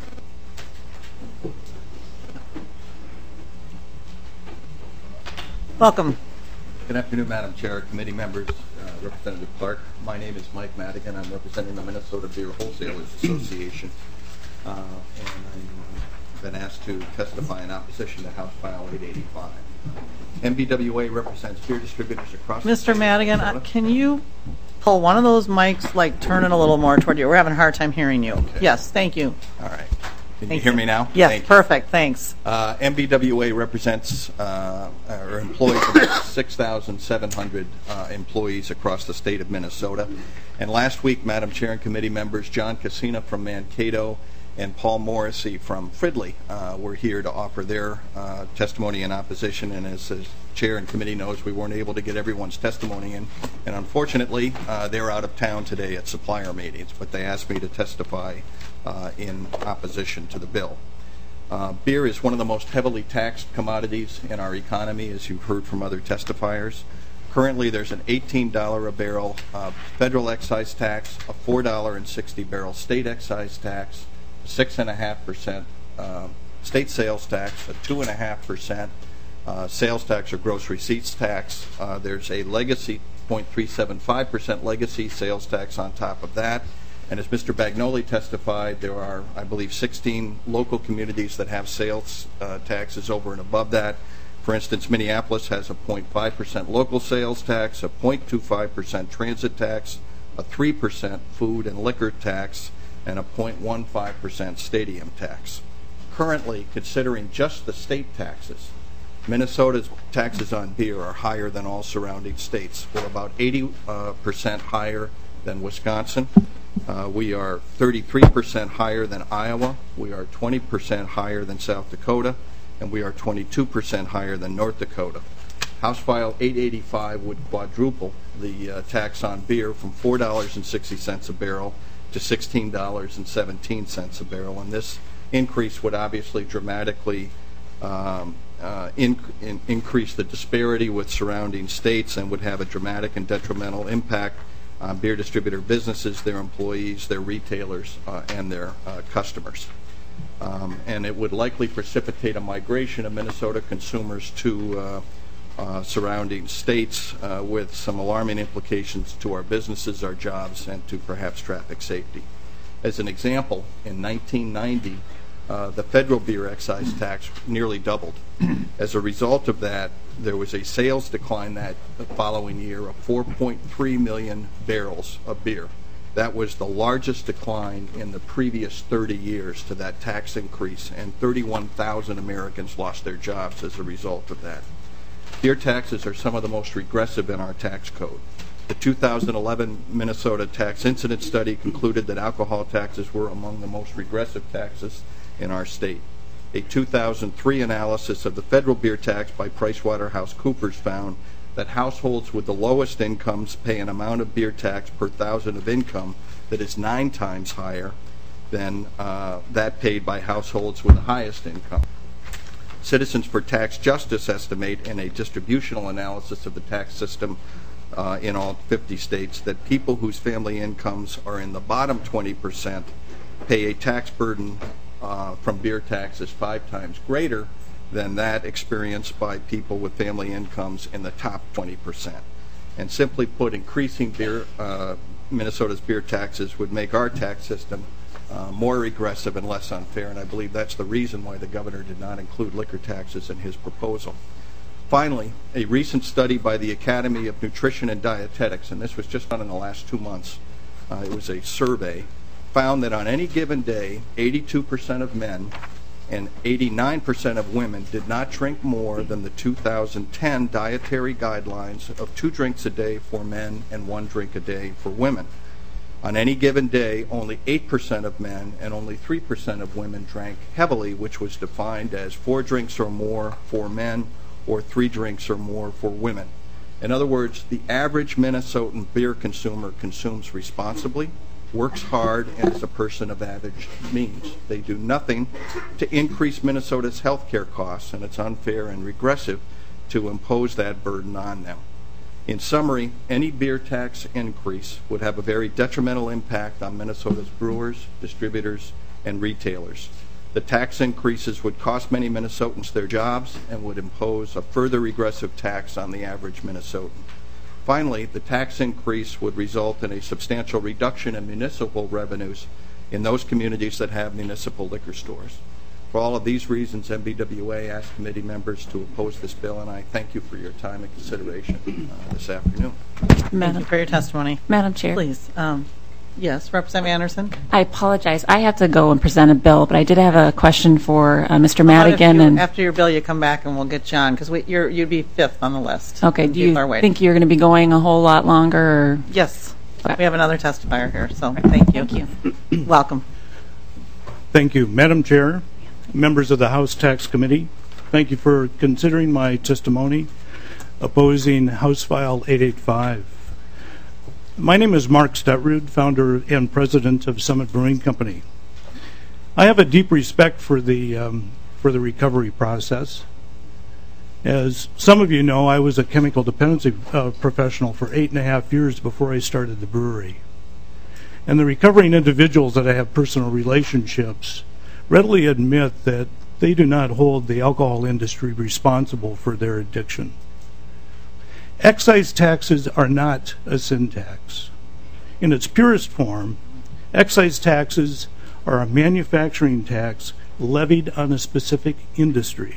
Welcome. Good afternoon, Madam Chair, committee members, Representative Clark. My name is Mike Madigan. I'm representing the Minnesota Beer Wholesalers Association, and I've been asked to testify in opposition to House File 885. MBWA represents beer distributors across the state Mr. Madigan, can you pull one of those mics, like turn it a little more toward you? We're having a hard time hearing you. Okay. Yes, thank you. All right. Can you hear me now? Yes, perfect. Thanks. MBWA represents or employs about 6,700 employees across the state of Minnesota. And last week, Madam Chair and committee members, John Cassina from Mankato and Paul Morrissey from Fridley were here to offer their testimony in opposition. And as the chair and committee knows, we weren't able to get everyone's testimony in. And unfortunately, they're out of town today at supplier meetings, but they asked me to testify in opposition to the bill. Beer is one of the most heavily taxed commodities in our economy, as you've heard from other testifiers. Currently, there's an $18 a barrel federal excise tax, a $4.60 barrel state excise tax, 6.5% state sales tax, a 2.5% sales tax or gross receipts tax. There's a legacy 0.375% legacy sales tax on top of that. And as Mr. Bagnoli testified, there are, I believe, 16 local communities that have sales taxes over and above that. For instance, Minneapolis has a 0.5% local sales tax, a 0.25% transit tax, a 3% food and liquor tax, and a 0.15% stadium tax. Currently, considering just the state taxes, Minnesota's taxes on beer are higher than all surrounding states. We're about 80% higher than Wisconsin. We are 33% higher than Iowa. We are 20% higher than South Dakota. And we are 22% higher than North Dakota. House File 885 would quadruple the tax on beer from $4.60 a barrel to $16.17 a barrel. And this increase would obviously dramatically increase the disparity with surrounding states and would have a dramatic and detrimental impact on beer distributor businesses, their employees, their retailers, and their customers. And it would likely precipitate a migration of Minnesota consumers to surrounding states with some alarming implications to our businesses, our jobs, and to perhaps traffic safety. As an example, in 1990, the federal beer excise tax nearly doubled. As a result of that, there was a sales decline that following year of 4.3 million barrels of beer. That was the largest decline in the previous 30 years to that tax increase, and 31,000 Americans lost their jobs as a result of that. Beer taxes are some of the most regressive in our tax code. The 2011 Minnesota Tax Incident Study concluded that alcohol taxes were among the most regressive taxes in our state. A 2003 analysis of the federal beer tax by PricewaterhouseCoopers found that households with the lowest incomes pay an amount of beer tax per thousand of income that is 9 times higher than that paid by households with the highest income. Citizens for Tax Justice estimate in a distributional analysis of the tax system in all 50 states that people whose family incomes are in the bottom 20% pay a tax burden from beer taxes 5 times greater than that experienced by people with family incomes in the top 20%. And simply put, increasing Minnesota's beer taxes would make our tax system more regressive and less unfair, and I believe that's the reason why the governor did not include liquor taxes in his proposal. Finally, a recent study by the Academy of Nutrition and Dietetics, and this was just done in the last 2 months, it was a survey, found that on any given day, 82% of men and 89% of women did not drink more than the 2010 dietary guidelines of 2 drinks a day for men and 1 drink a day for women. On any given day, only 8% of men and only 3% of women drank heavily, which was defined as 4 drinks or more for men or 3 drinks or more for women. In other words, the average Minnesotan beer consumer consumes responsibly, works hard, and is a person of average means. They do nothing to increase Minnesota's health care costs, and it's unfair and regressive to impose that burden on them. In summary, any beer tax increase would have a very detrimental impact on Minnesota's brewers, distributors, and retailers. The tax increases would cost many Minnesotans their jobs and would impose a further regressive tax on the average Minnesotan. Finally, the tax increase would result in a substantial reduction in municipal revenues in those communities that have municipal liquor stores. For all of these reasons, MBWA asked committee members to oppose this bill, and I thank you for your time and consideration this afternoon. Thank you for your testimony. Madam Chair. Please. Yes, Representative Anderson. I apologize. I have to go and present a bill, but I did have a question for Mr. Madigan. After your bill, you come back and we'll get you on, because you'd be 5th on the list. Okay. Do you think you're going to be going a whole lot longer? Or? Yes. Okay. We have another testifier here, so thank you. Thank you. Welcome. Thank you. Madam Chair, members of the House Tax Committee, thank you for considering my testimony opposing House File 885. My name is Mark Stutrud, founder and president of Summit Brewing Company. I have a deep respect for the recovery process. As some of you know, I was a chemical dependency professional for 8.5 years before I started the brewery. And the recovering individuals that I have personal relationships readily admit that they do not hold the alcohol industry responsible for their addiction. Excise taxes are not a sin tax. In its purest form, excise taxes are a manufacturing tax levied on a specific industry.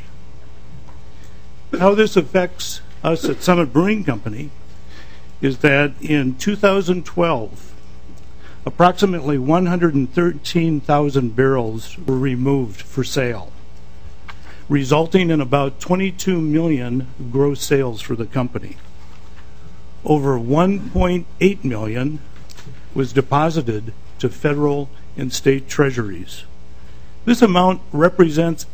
How this affects us at Summit Brewing Company is that in 2012, approximately 113,000 barrels were removed for sale, resulting in about 22 million gross sales for the company. Over 1.8 million was deposited to federal and state treasuries. This amount represents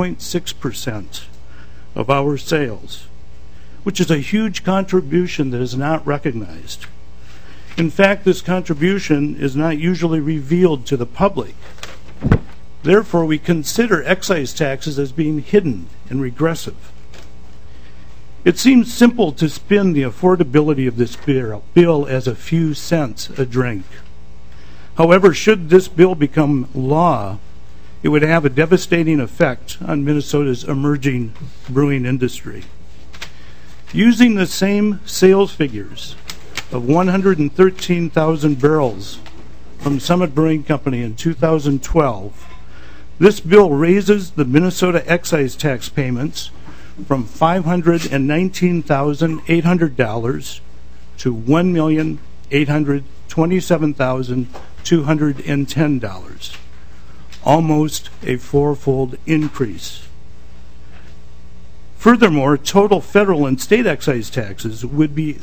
8.6% of our sales, which is a huge contribution that is not recognized. In fact, this contribution is not usually revealed to the public. Therefore, we consider excise taxes as being hidden and regressive. It seems simple to spin the affordability of this bill as a few cents a drink. However, should this bill become law, it would have a devastating effect on Minnesota's emerging brewing industry. Using the same sales figures of 113,000 barrels from Summit Brewing Company in 2012, this bill raises the Minnesota excise tax payments from $519,800 to $1,827,210, almost a fourfold increase. Furthermore, total federal and state excise taxes would be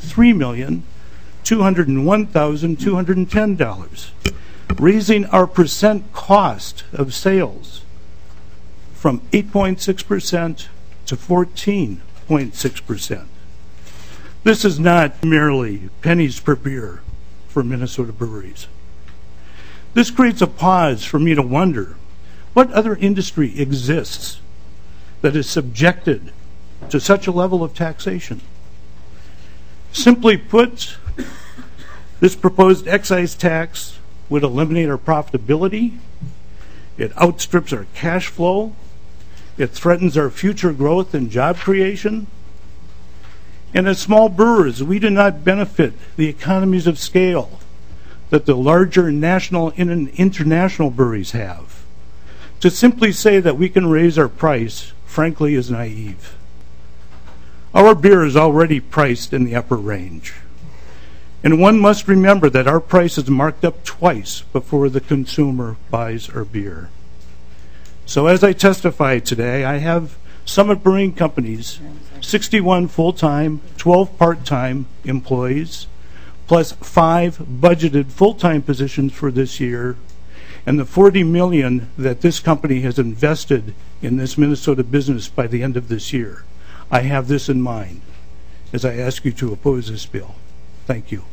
$3,201,210, raising our percent cost of sales from 8.6% to 14.6%. This is not merely pennies per beer for Minnesota breweries. This creates a pause for me to wonder what other industry exists that is subjected to such a level of taxation. Simply put, this proposed excise tax would eliminate our profitability, it outstrips our cash flow, it threatens our future growth and job creation. And as small brewers, we do not benefit the economies of scale that the larger national and international breweries have. To simply say that we can raise our price, frankly, is naive. Our beer is already priced in the upper range. And one must remember that our price is marked up twice before the consumer buys our beer. So as I testify today, I have Summit Brewing Company's 61 full-time, 12 part-time employees, plus 5 budgeted full-time positions for this year, and the $40 million that this company has invested in this Minnesota business by the end of this year. I have this in mind as I ask you to oppose this bill. Thank you.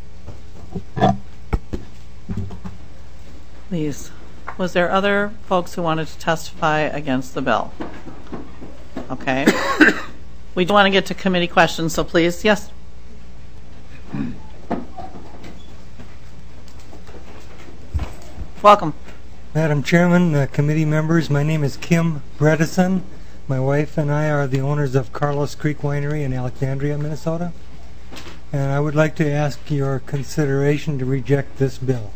Please. Was there other folks who wanted to testify against the bill? Okay. We do want to get to committee questions, so please. Yes. Welcome. Madam Chairman, committee members, my name is Kim Bredesen. My wife and I are the owners of Carlos Creek Winery in Alexandria, Minnesota. And I would like to ask your consideration to reject this bill.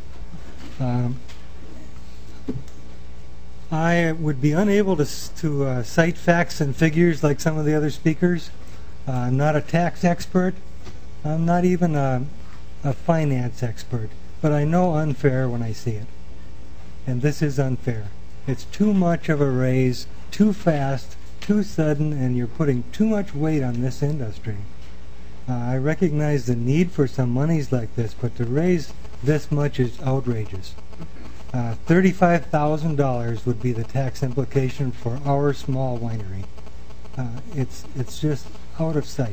I would be unable to cite facts and figures like some of the other speakers. I'm not a tax expert. I'm not even a finance expert. But I know unfair when I see it. And this is unfair. It's too much of a raise, too fast, too sudden, and you're putting too much weight on this industry. I recognize the need for some monies like this, but to raise this much is outrageous. $35,000 would be the tax implication for our small winery. It's just out of sight.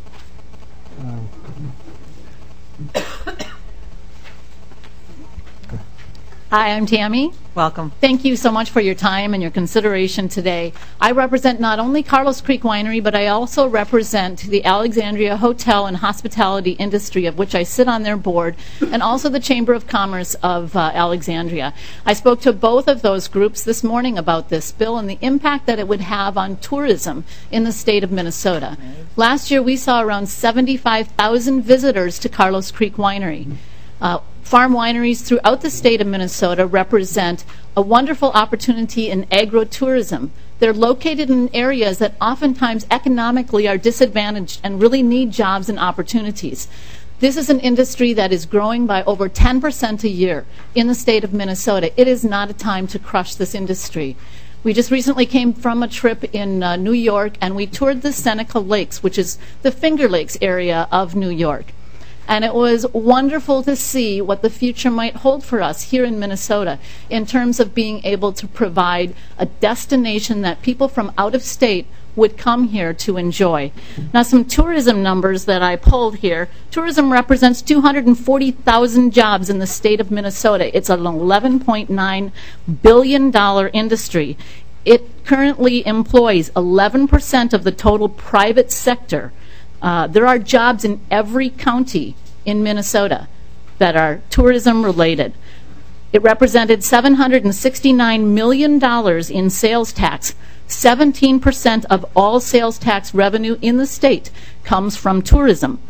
Hi, I'm Tammy. Welcome. Thank you so much for your time and your consideration today. I represent not only Carlos Creek Winery, but I also represent the Alexandria Hotel and Hospitality Industry, of which I sit on their board, and also the Chamber of Commerce of Alexandria. I spoke to both of those groups this morning about this bill and the impact that it would have on tourism in the state of Minnesota. Last year, we saw around 75,000 visitors to Carlos Creek Winery. Farm wineries throughout the state of Minnesota represent a wonderful opportunity in agro-tourism. They're located in areas that oftentimes economically are disadvantaged and really need jobs and opportunities. This is an industry that is growing by over 10% a year in the state of Minnesota. It is not a time to crush this industry. We just recently came from a trip in New York, and we toured the Seneca Lakes, which is the Finger Lakes area of New York. And it was wonderful to see what the future might hold for us here in Minnesota in terms of being able to provide a destination that people from out of state would come here to enjoy. Now, some tourism numbers that I pulled here. Tourism represents 240,000 jobs in the state of Minnesota. It's an $11.9 billion industry. It currently employs 11% of the total private sector. There are jobs in every county in Minnesota that are tourism related. It represented $769 million in sales tax. 17% of all sales tax revenue in the state comes from tourism.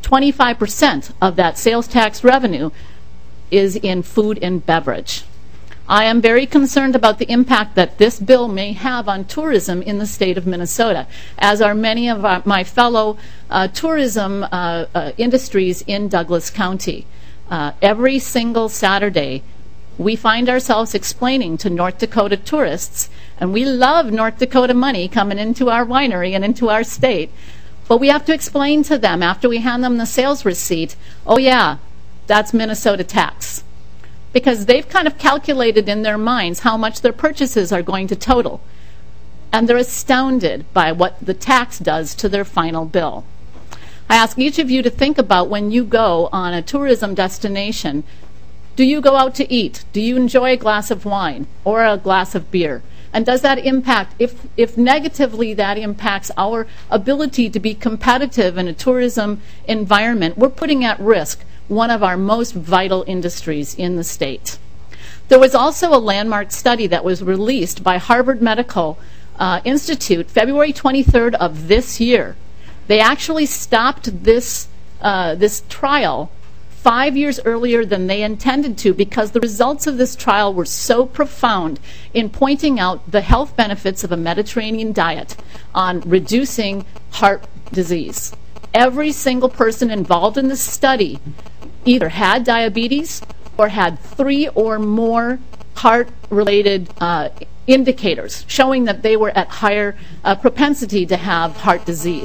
25% of that sales tax revenue is in food and beverage. I am very concerned about the impact that this bill may have on tourism in the state of Minnesota, as are many of my fellow tourism industries in Douglas County. Every single Saturday, we find ourselves explaining to North Dakota tourists, and we love North Dakota money coming into our winery and into our state, but we have to explain to them after we hand them the sales receipt, oh yeah, that's Minnesota tax. Because they've kind of calculated in their minds how much their purchases are going to total. And they're astounded by what the tax does to their final bill. I ask each of you to think about when you go on a tourism destination, do you go out to eat? Do you enjoy a glass of wine or a glass of beer? And does that impact, if negatively that impacts our ability to be competitive in a tourism environment, we're putting at risk one of our most vital industries in the state. There was also a landmark study that was released by Harvard Medical Institute February 23rd of this year. They actually stopped this trial 5 years earlier than they intended to because the results of this trial were so profound in pointing out the health benefits of a Mediterranean diet on reducing heart disease. Every single person involved in this study either had diabetes or had 3 or more heart-related indicators showing that they were at higher propensity to have heart disease.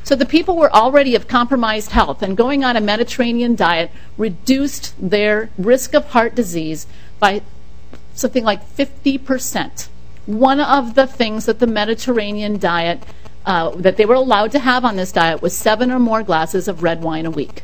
So the people were already of compromised health, and going on a Mediterranean diet reduced their risk of heart disease by something like 50%. One of the things that the Mediterranean diet, that they were allowed to have on this diet, was 7 or more glasses of red wine a week.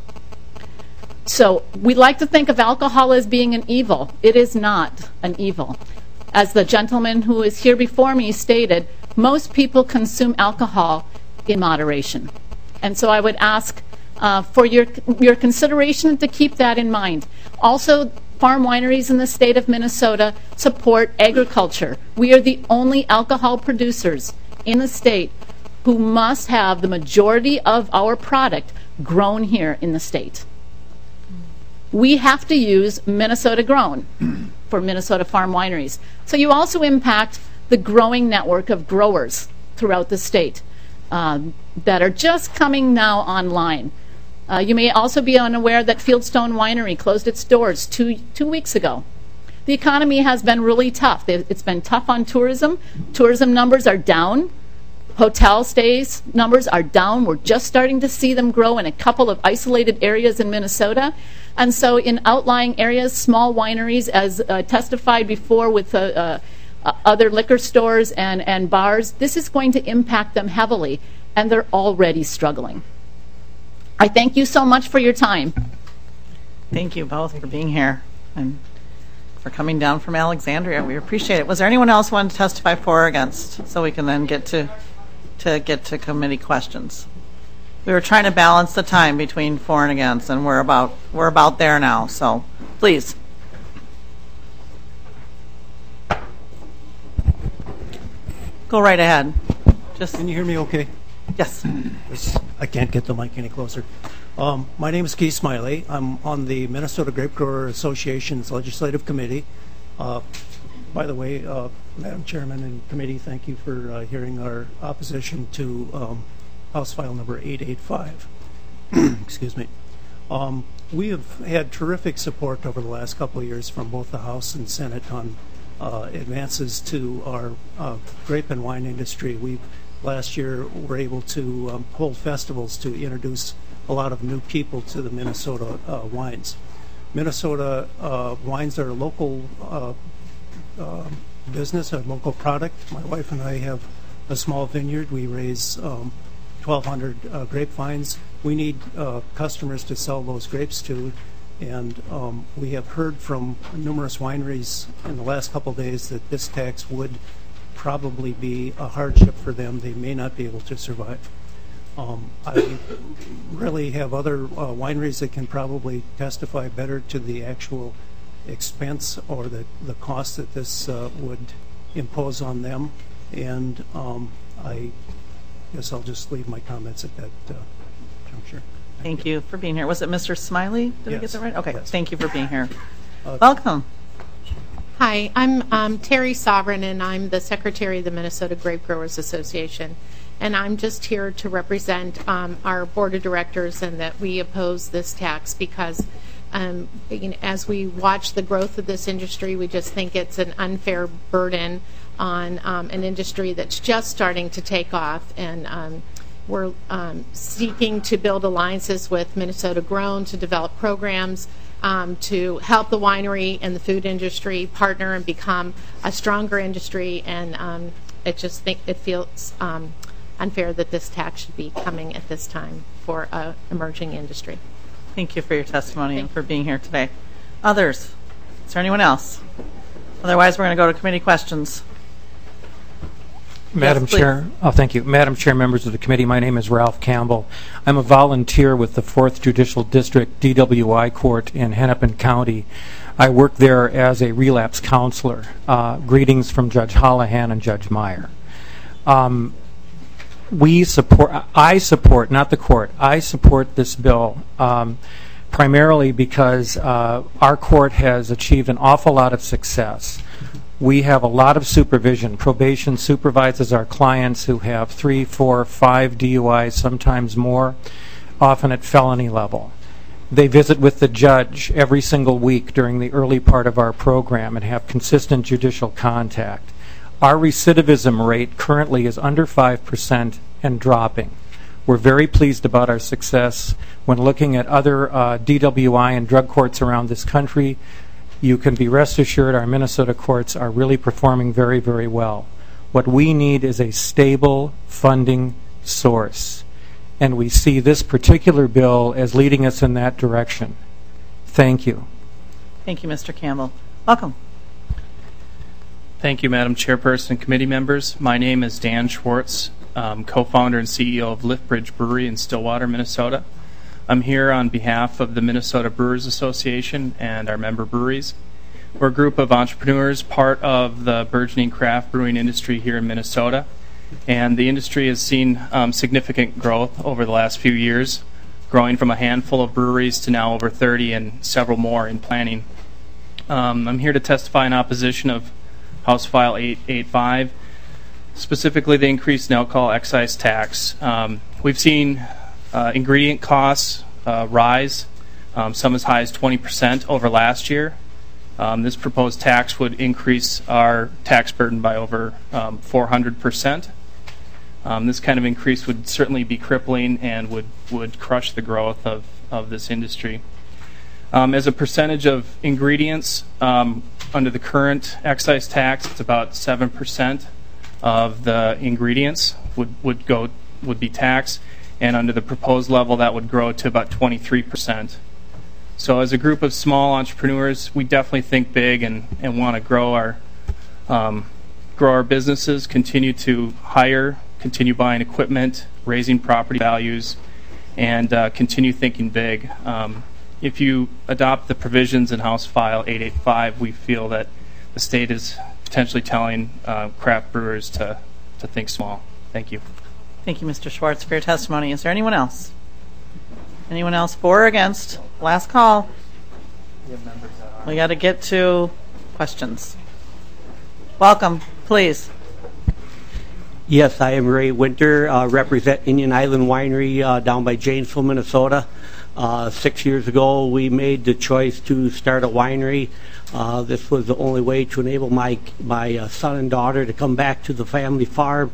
So we like to think of alcohol as being an evil. It is not an evil. As the gentleman who is here before me stated, most people consume alcohol in moderation. And so I would ask for your consideration to keep that in mind. Also, farm wineries in the state of Minnesota support agriculture. We are the only alcohol producers in the state who must have the majority of our product grown here in the state. We have to use Minnesota grown for Minnesota farm wineries. So you also impact the growing network of growers throughout the state that are just coming now online. You may also be unaware that Fieldstone Winery closed its doors two weeks ago. The economy has been really tough. It's been tough on tourism. Tourism numbers are down. Hotel stays numbers are down. We're just starting to see them grow in a couple of isolated areas in Minnesota. And so in outlying areas, small wineries, as testified before with other liquor stores and bars, this is going to impact them heavily, and they're already struggling. I thank you so much for your time. Thank you both for being here and for coming down from Alexandria. We appreciate it. Was there anyone else who wanted to testify for or against, so we can then get to committee questions? We were trying to balance the time between for and against, and we're about there now. So please. Go right ahead. Can you hear me okay? Yes. I can't get the mic any closer. My name is Keith Smiley. I'm on the Minnesota Grape Grower Association's Legislative Committee. By the way, Madam Chairman and Committee, thank you for hearing our opposition to House File number 885. Excuse me. We have had terrific support over the last couple of years from both the House and Senate on advances to our grape and wine industry. We last year were able to hold festivals to introduce a lot of new people to the Minnesota wines. Minnesota wines are a local business, a local product. My wife and I have a small vineyard. We raise 1,200 grapevines. We need customers to sell those grapes to, and we have heard from numerous wineries in the last couple of days that this tax would probably be a hardship for them. They may not be able to survive. I really have other wineries that can probably testify better to the actual expense or the cost that this would impose on them, and I guess I'll just leave my comments at that juncture. Thank you for being here. Was it Mr. Smiley? Did I get that right? Okay, yes. Thank you for being here. Welcome. Hi, I'm Terry Sovereign, and I'm the Secretary of the Minnesota Grape Growers Association. And I'm just here to represent our Board of Directors, and that we oppose this tax because as we watch the growth of this industry, we just think it's an unfair burden on an industry that's just starting to take off. And we're seeking to build alliances with Minnesota Grown to develop programs to help the winery and the food industry partner and become a stronger industry. And it feels unfair that this tax should be coming at this time for an emerging industry. Thank you for your testimony and for being here today. Others? Is there anyone else? Otherwise, we're going to go to committee questions. Madam Chair, thank you. Madam Chair, members of the committee, my name is Ralph Campbell. I'm a volunteer with the 4th Judicial District DWI Court in Hennepin County. I work there as a relapse counselor. Greetings from Judge Holohan and Judge Meyer. I support, not the court, I support this bill primarily because our court has achieved an awful lot of success. We have a lot of supervision. Probation supervises our clients who have 3, 4, 5 DUIs, sometimes more, often at felony level. They visit with the judge every single week during the early part of our program and have consistent judicial contact. Our recidivism rate currently is under 5% and dropping. We're very pleased about our success. When looking at other DWI and drug courts around this country, you can be rest assured our Minnesota courts are really performing very, very well. What we need is a stable funding source, and we see this particular bill as leading us in that direction. Thank you. Thank you, Mr. Campbell. Welcome. Thank you, Madam Chairperson, committee members. My name is Dan Schwartz, co-founder and CEO of Liftbridge Brewery in Stillwater, Minnesota. I'm here on behalf of the Minnesota Brewers Association and our member breweries. We're a group of entrepreneurs, part of the burgeoning craft brewing industry here in Minnesota. And the industry has seen significant growth over the last few years, growing from a handful of breweries to now over 30 and several more in planning. I'm here to testify in opposition of House File 885, specifically the increase in alcohol excise tax. We've seen ingredient costs rise, some as high as 20% over last year. This proposed tax would increase our tax burden by over 400%. This kind of increase would certainly be crippling and would crush the growth of this industry. As a percentage of ingredients, under the current excise tax, it's about 7% of the ingredients would be taxed, and under the proposed level, that would grow to about 23%. So, as a group of small entrepreneurs, we definitely think big and want to grow our businesses, continue to hire, continue buying equipment, raising property values, and continue thinking big. If you adopt the provisions in House File 885, we feel that the state is potentially telling craft brewers to think small. Thank you. Thank you, Mr. Schwartz, for your testimony. Is there anyone else? Anyone else for or against? Last call. We got to get to questions. Welcome, please. Yes, I am Ray Winter, represent Indian Island Winery down by Janesville, Minnesota. 6 years ago, we made the choice to start a winery. This was the only way to enable my son and daughter to come back to the family farm.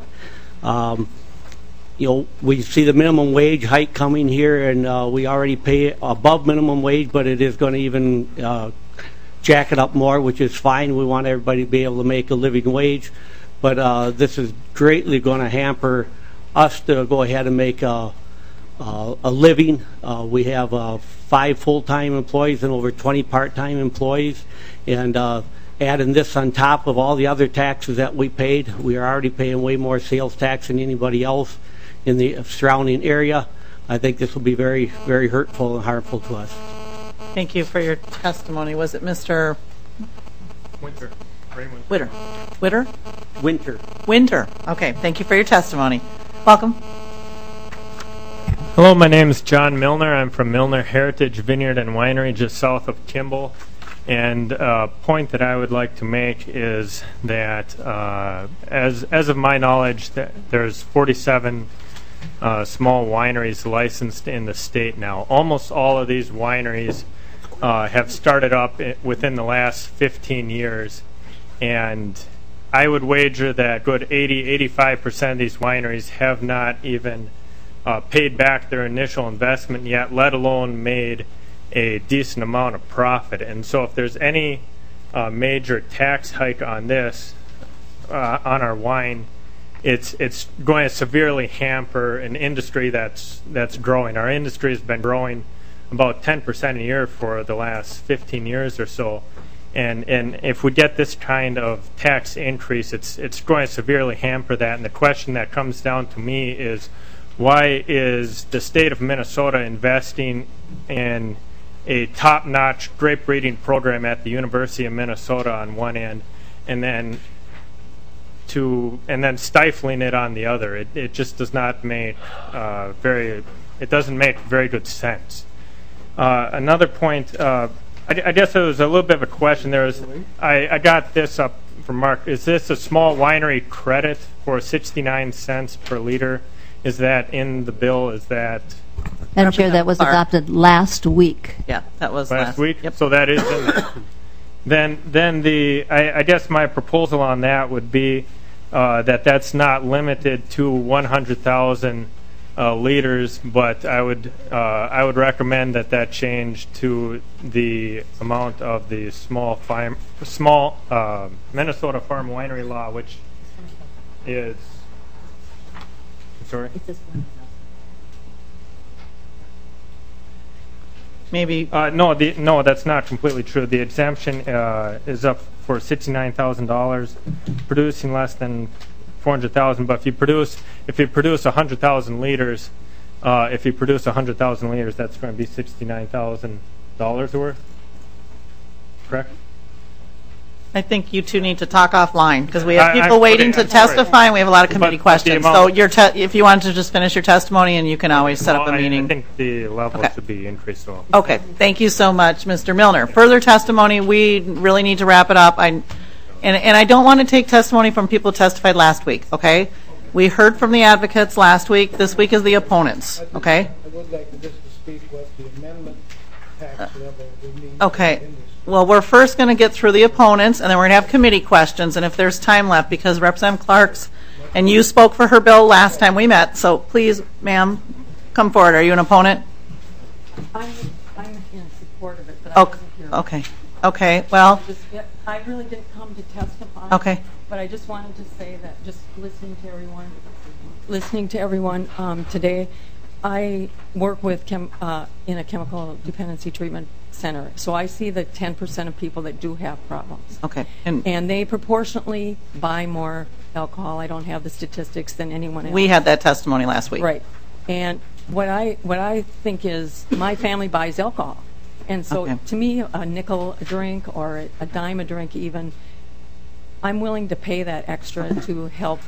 We see the minimum wage hike coming here, and we already pay above minimum wage, but it is going to even jack it up more, which is fine. We want everybody to be able to make a living wage, but this is greatly going to hamper us to go ahead and make a living. We have 5 full-time employees and over 20 part-time employees, and adding this on top of all the other taxes that we paid, we are already paying way more sales tax than anybody else in the surrounding area. I think this will be very, very hurtful and harmful to us. Thank you for your testimony. Was it Mr. Winter? Witter. Witter? Winter. Winter. Okay. Thank you for your testimony. Welcome. Hello, my name is John Milner. I'm from Milner Heritage Vineyard and Winery just south of Kimball. And a point that I would like to make is that as of my knowledge, there's 47 small wineries licensed in the state now. Almost all of these wineries have started up within the last 15 years. And I would wager that good 80-85% of these wineries have not even paid back their initial investment yet, let alone made a decent amount of profit. And so if there's any major tax hike on this, on our wine, it's going to severely hamper an industry that's growing. Our industry has been growing about 10% a year for the last 15 years or so. And if we get this kind of tax increase, it's going to severely hamper that. And the question that comes down to me is, why is the state of Minnesota investing in a top-notch grape breeding program at the University of Minnesota on one end, and then stifling it on the other? It just does not make it doesn't make very good sense. Another point. I guess there was a little bit of a question. I got this up from Mark. Is this a small winery credit for 69 cents per liter? Is that in the bill? Is that? Madam Chair, that was adopted last week. Yeah, that was last week. Yep. So that is in there. Then I guess my proposal on that would be that's not limited to 100,000 liters, but I would recommend that change to the amount of the small Minnesota Farm Winery Law, which is sorry. Maybe no, that's not completely true. The exemption is up for $69,000, producing less than 400,000. But if you produce 100,000 liters, that's going to be $69,000 worth. Correct? I think you two need to talk offline because we have people waiting to testify and we have a lot of committee questions. So if you want to just finish your testimony, and you can always set up a meeting. I think the level should be increased. Okay. Thank you so much, Mr. Milner. Further testimony, we really need to wrap it up. And I don't want to take testimony from people who testified last week, okay? We heard from the advocates last week. This week is the opponents, okay? I would like to just speak what the amendment tax level would mean. Okay. Well, we're first going to get through the opponents, and then we're going to have committee questions, and if there's time left, because Representative Clark's, and you spoke for her bill last time we met, so please, ma'am, come forward. Are you an opponent? I'm in support of it, but I wasn't here. Okay, well. I really didn't come to testify. Okay. But I just wanted to say that just listening to everyone today, I work with in a chemical dependency treatment center, so I see the 10% of people that do have problems. Okay. And they proportionately buy more alcohol. I don't have the statistics than anyone else. We had that testimony last week. Right. And what I think is my family buys alcohol. And so to me, a nickel a drink or a dime a drink even, I'm willing to pay that extra to help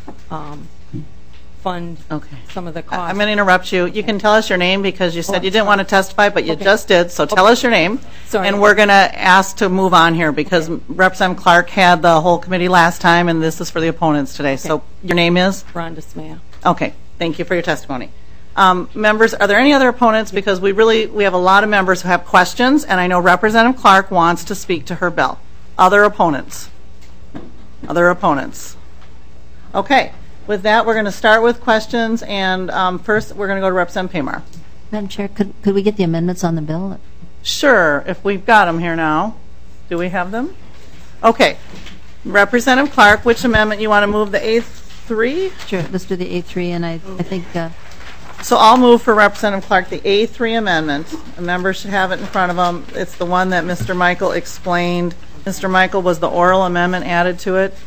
fund some of the costs. I'm going to interrupt you. You can tell us your name because you said you didn't want to testify, but you just did. So tell us your name. Sorry. And we're going to ask to move on here because Representative Clark had the whole committee last time, and this is for the opponents today. So your name is? Rhonda Smaya. Okay. Thank you for your testimony. Members, are there any other opponents? Because we have a lot of members who have questions, and I know Representative Clark wants to speak to her bill. Other opponents? Other opponents? Okay. With that, we're going to start with questions, and first we're going to go to Representative Pamar. Madam Chair, could we get the amendments on the bill? Sure, if we've got them here now. Do we have them? Okay. Representative Clark, which amendment you want to move, the A3? Sure, let's do the A3, and I think... So I'll move for Representative Clark the A3 amendment. The members should have it in front of them. It's the one that Mr. Michael explained. Mr. Michael, was the oral amendment added to it?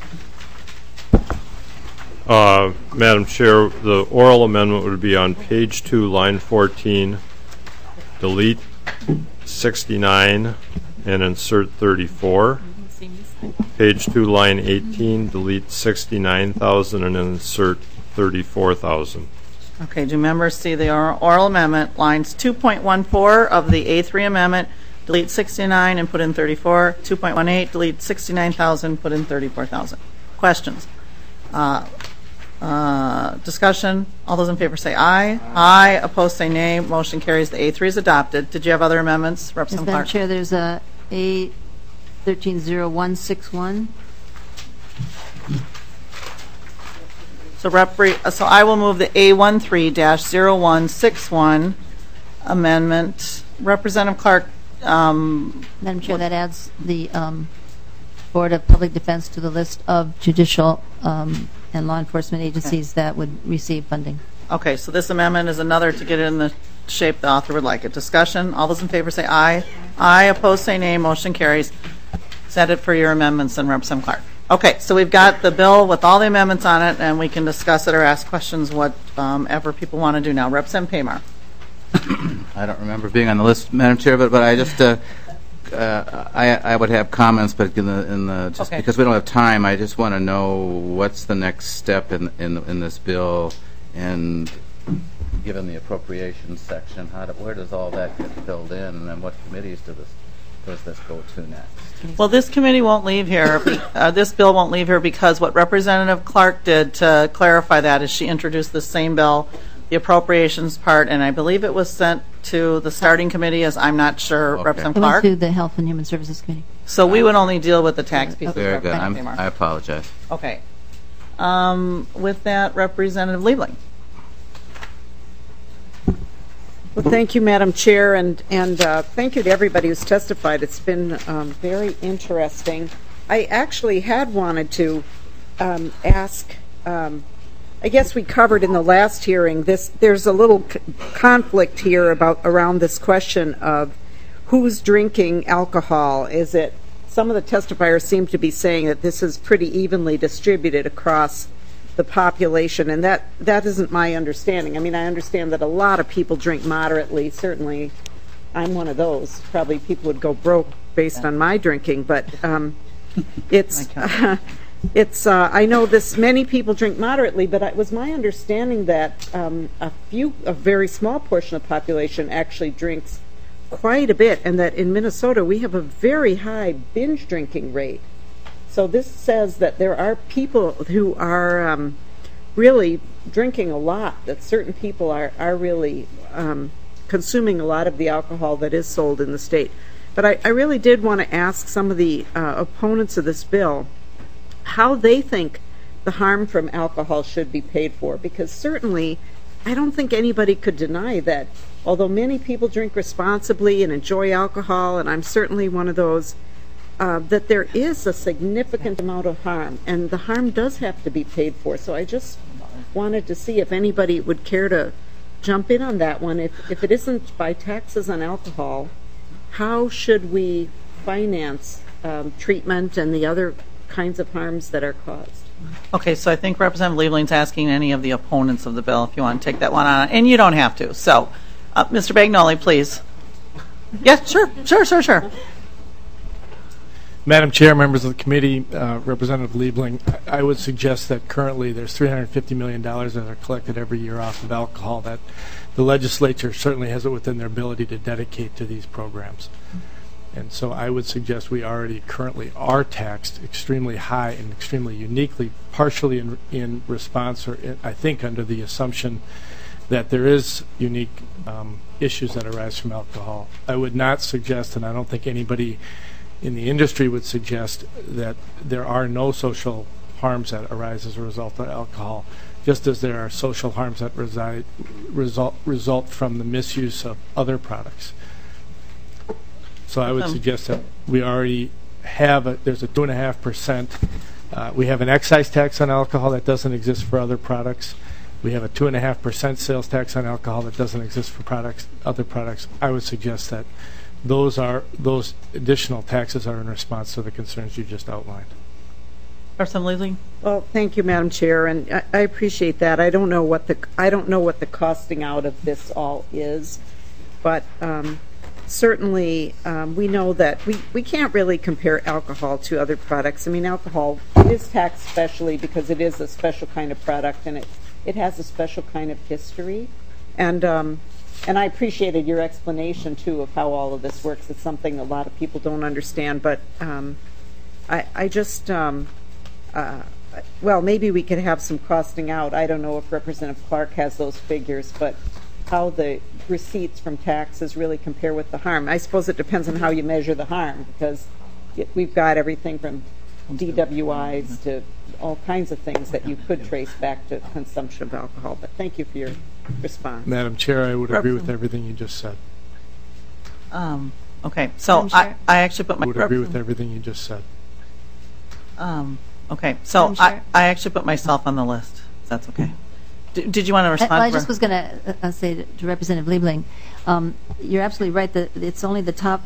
Madam Chair, the oral amendment would be on page 2, line 14, delete 69 and insert 34. Page 2, line 18, delete 69,000 and insert 34,000. Okay, do members see the oral amendment, lines 2.14 of the A3 amendment, delete 69 and put in 34, 2.18, delete 69,000, put in 34,000. Questions? Discussion? All those in favor say aye. Aye. Opposed say nay. Motion carries. The A3 is adopted. Did you have other amendments, Representative Clark? Madam Chair, there's a A130161. So I will move the A13-0161 amendment. Representative Clark. Madam Chair, that adds the Board of Public Defense to the list of judicial and law enforcement agencies that would receive funding. Okay, so this amendment is another to get it in the shape the author would like it. Discussion? All those in favor say aye. Aye. Opposed say nay. Motion carries. Set it for your amendments, and Representative Clark. Okay, so we've got the bill with all the amendments on it, and we can discuss it or ask questions, whatever people want to do now. Representative Pamar. I don't remember being on the list, Madam Chair, but I just I would have comments, but because we don't have time, I just want to know what's the next step in this bill, and given the appropriations section, where does all that get filled in, and then what committees does this go to next? Well, this committee won't leave here. This bill won't leave here because what Representative Clark did to clarify that is she introduced the same bill, the appropriations part, and I believe it was sent to the starting committee, as I'm not sure, Representative Clark. It went to the Health and Human Services Committee. So we would only deal with the tax piece. Very good. I apologize. Okay. With that, Representative Liebling. Well, thank you, Madam Chair, and thank you to everybody who's testified. It's been very interesting. I actually had wanted to ask, I guess we covered in the last hearing, there's a little conflict here around this question of who's drinking alcohol. Is it, some of the testifiers seem to be saying that this is pretty evenly distributed across the population, and that isn't my understanding. I mean, I understand that a lot of people drink moderately. Certainly, I'm one of those. Probably people would go broke based on my drinking, but it's I know this many people drink moderately, but it was my understanding that a very small portion of the population actually drinks quite a bit, and that in Minnesota we have a very high binge drinking rate. So this says that there are people who are really drinking a lot, that certain people are really consuming a lot of the alcohol that is sold in the state. But I really did want to ask some of the opponents of this bill how they think the harm from alcohol should be paid for, because certainly I don't think anybody could deny that although many people drink responsibly and enjoy alcohol, and I'm certainly one of those, that there is a significant amount of harm, and the harm does have to be paid for. So I just wanted to see if anybody would care to jump in on that one. If it isn't by taxes on alcohol, how should we finance treatment and the other kinds of harms that are caused? Okay, so I think Representative Liebling's asking any of the opponents of the bill if you want to take that one on, and you don't have to. So, Mr. Bagnoli, please. Yes, sure. Madam Chair, members of the committee, Representative Liebling, I would suggest that currently there's $350 million that are collected every year off of alcohol that the legislature certainly has it within their ability to dedicate to these programs. And so I would suggest we already currently are taxed extremely high and extremely uniquely, partially in response, or I think under the assumption that there is unique issues that arise from alcohol. I would not suggest, and I don't think anybody in the industry would suggest, that there are no social harms that arise as a result of alcohol, just as there are social harms that result from the misuse of other products. So I would suggest that we already have there's a 2.5%. We have an excise tax on alcohol that doesn't exist for other products. We have a 2.5% sales tax on alcohol that doesn't exist for other products. I would suggest that those additional taxes are in response to the concerns you just outlined. Representative Liebling? Well, thank you, Madam Chair, and I appreciate that. I don't know what the costing out of this all is, but certainly we know that we can't really compare alcohol to other products. I mean, alcohol is taxed specially because it is a special kind of product, and it has a special kind of history, and I appreciated your explanation, too, of how all of this works. It's something a lot of people don't understand, but I just, well, maybe we could have some costing out. I don't know if Representative Clark has those figures, but how the receipts from taxes really compare with the harm. I suppose it depends on how you measure the harm, because we've got everything from DWIs to all kinds of things that you could trace back to consumption of alcohol. But thank you for your response. Madam Chair, I would agree with everything you just said. Okay, so I actually put my... I would agree with everything you just said. Okay, so I actually put myself on the list. If that's okay. Did you want to respond? I just was going to say to Representative Liebling, you're absolutely right that it's only the top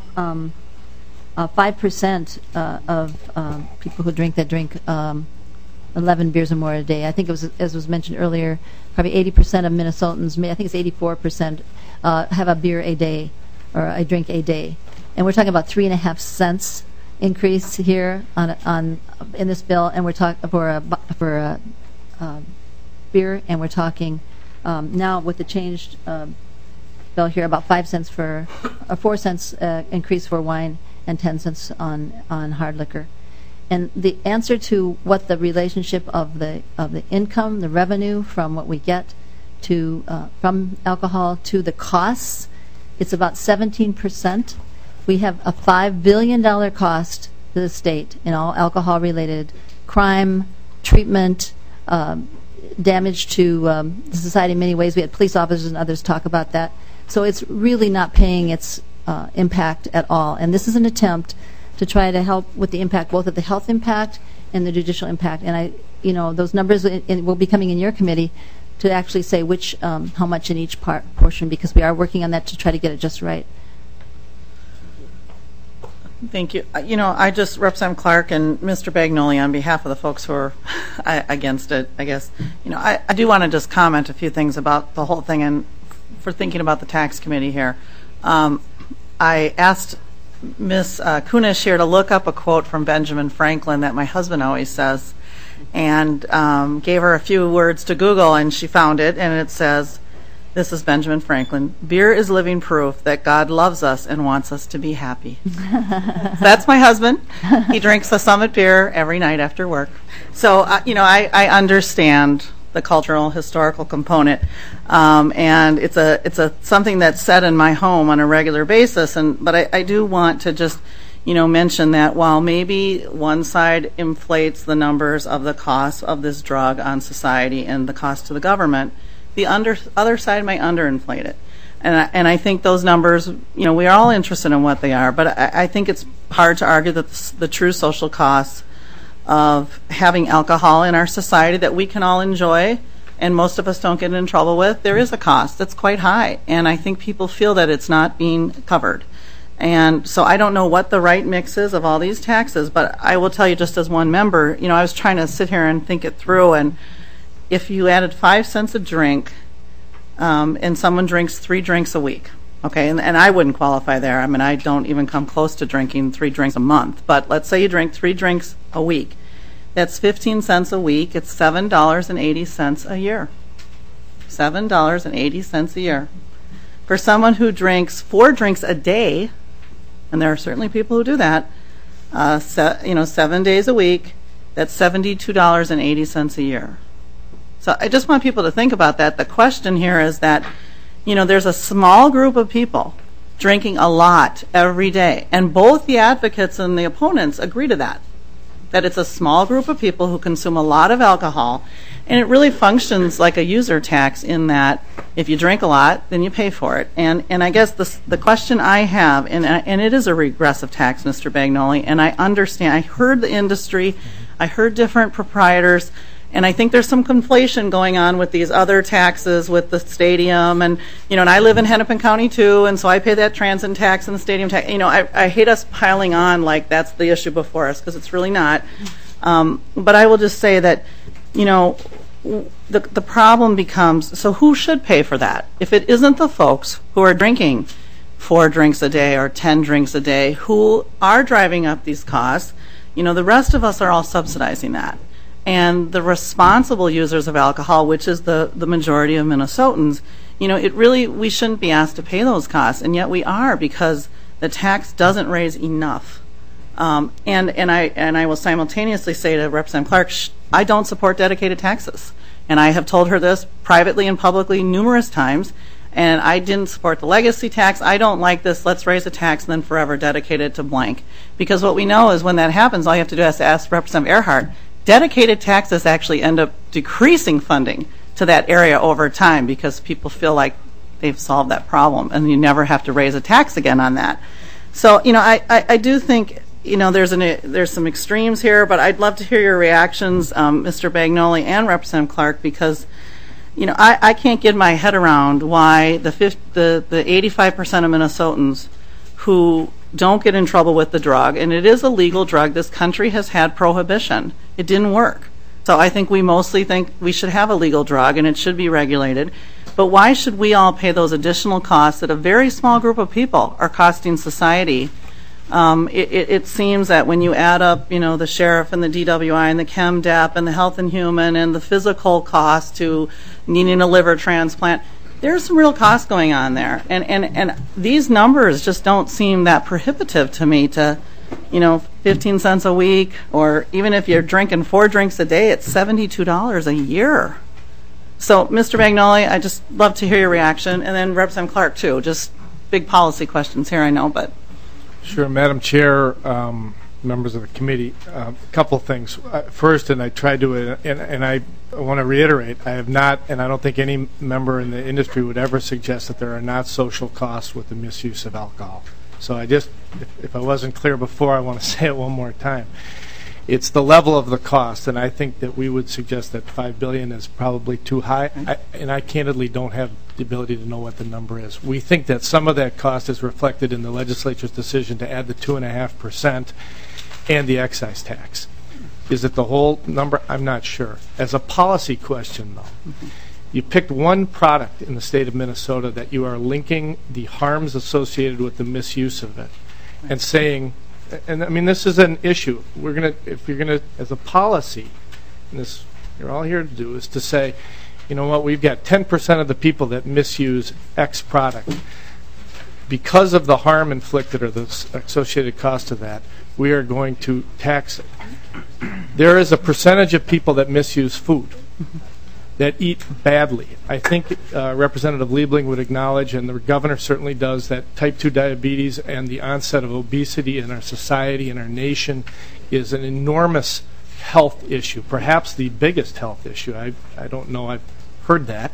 5% of people who drink 11 beers or more a day. I think it was, as was mentioned earlier, probably 80% of Minnesotans, I think it's 84%, have a beer a day or a drink a day. And we're talking about 3.5 cents increase here on in this bill, and we're talking for beer, and we're talking now with the changed bill here about 5 cents for 4 cents increase for wine and 10 cents on hard liquor. And the answer to what the relationship of the income, the revenue from what we get to from alcohol to the costs, it's about 17%. We have a $5 billion cost to the state in all alcohol-related crime, treatment, damage to the society in many ways. We had police officers and others talk about that. So it's really not paying its impact at all. And this is an attempt to try to help with the impact, both of the health impact and the judicial impact. And those numbers will be coming in your committee to actually say how much in each portion, because we are working on that to try to get it just right. Thank you. I just, Representative Clark and Mr. Bagnoli, on behalf of the folks who are against it, I guess, I do want to just comment a few things about the whole thing and for thinking about the tax committee here. I asked Ms. Kunesh here to look up a quote from Benjamin Franklin that my husband always says, and gave her a few words to Google, and she found it, and it says, this is Benjamin Franklin, "Beer is living proof that God loves us and wants us to be happy." That's my husband. He drinks the Summit beer every night after work. So, I understand the cultural, historical component, and it's something that's said in my home on a regular basis. But I do want to just, mention that while maybe one side inflates the numbers of the cost of this drug on society and the cost to the government, the other side might underinflate it. And I think those numbers, we are all interested in what they are, but I think it's hard to argue that the true social costs of having alcohol in our society that we can all enjoy and most of us don't get in trouble with, there is a cost that's quite high. And I think people feel that it's not being covered. And so I don't know what the right mix is of all these taxes, but I will tell you just as one member, I was trying to sit here and think it through, and if you added 5 cents a drink and someone drinks 3 drinks a week, okay, and I wouldn't qualify there. I mean, I don't even come close to drinking 3 drinks a month, but let's say you drink 3 drinks a week. That's 15 cents a week. It's $7.80 a year. $7.80 a year. For someone who drinks 4 drinks a day, and there are certainly people who do that, 7 days a week, that's $72.80 a year. So I just want people to think about that. The question here is that, there's a small group of people drinking a lot every day, and both the advocates and the opponents agree to that it's a small group of people who consume a lot of alcohol, and it really functions like a user tax in that if you drink a lot, then you pay for it. And I guess the question I have, and it is a regressive tax, Mr. Bagnoli, and I understand. I heard the industry, I heard different proprietors, and I think there's some conflation going on with these other taxes with the stadium, and and I live in Hennepin County too, and so I pay that transit tax and the stadium tax. I hate us piling on like that's the issue before us, because it's really not. But I will just say that the problem becomes, so who should pay for that? If it isn't the folks who are drinking 4 drinks a day or 10 drinks a day, who are driving up these costs, the rest of us are all subsidizing that. And the responsible users of alcohol, which is the majority of Minnesotans, we shouldn't be asked to pay those costs, and yet we are, because the tax doesn't raise enough. And I will simultaneously say to Representative Clark, I don't support dedicated taxes, and I have told her this privately and publicly numerous times. And I didn't support the legacy tax. I don't like this. Let's raise a tax and then forever dedicate it to blank, because what we know is when that happens, all you have to do is ask Representative Earhart. Dedicated taxes actually end up decreasing funding to that area over time, because people feel like they've solved that problem and you never have to raise a tax again on that. So, I do think, there's some extremes here, but I'd love to hear your reactions, Mr. Bagnoli and Representative Clark, because, I can't get my head around why the 85% of Minnesotans who don't get in trouble with the drug, and it is a legal drug. This country has had prohibition. It didn't work. So I think we mostly think we should have a legal drug and it should be regulated. But why should we all pay those additional costs that a very small group of people are costing society? It seems that when you add up, the sheriff and the DWI and the ChemDep and the Health and Human and the physical cost to needing a liver transplant, there's some real costs going on there. And these numbers just don't seem that prohibitive to me to, 15 cents a week, or even if you're drinking 4 drinks a day, it's $72 a year. So, Mr. Bagnoli, I just love to hear your reaction. And then Representative Clark, too. Just big policy questions here, I know, but. Sure, Madam Chair. members of the committee, a couple things. First, and I tried to, and I want to reiterate, I have not, and I don't think any member in the industry would ever suggest that there are not social costs with the misuse of alcohol. So I just, if I wasn't clear before, I want to say it one more time. It's the level of the cost, and I think that we would suggest that $5 billion is probably too high, and I candidly don't have the ability to know what the number is. We think that some of that cost is reflected in the legislature's decision to add the 2.5% and the excise tax. Is it the whole number? I'm not sure. As a policy question, though, you picked one product in the state of Minnesota that you are linking the harms associated with the misuse of it and saying, and I mean, this is an issue. We're going to, if you're going to, as a policy, and this you're all here to do, is to say, you know what, we've got 10% of the people that misuse X product. Because of the harm inflicted or the associated cost of that, we are going to tax it. There is a percentage of people that misuse food, that eat badly. I think Representative Liebling would acknowledge, and the governor certainly does, that type 2 diabetes and the onset of obesity in our society and our nation is an enormous health issue, perhaps the biggest health issue. I don't know, I've heard that.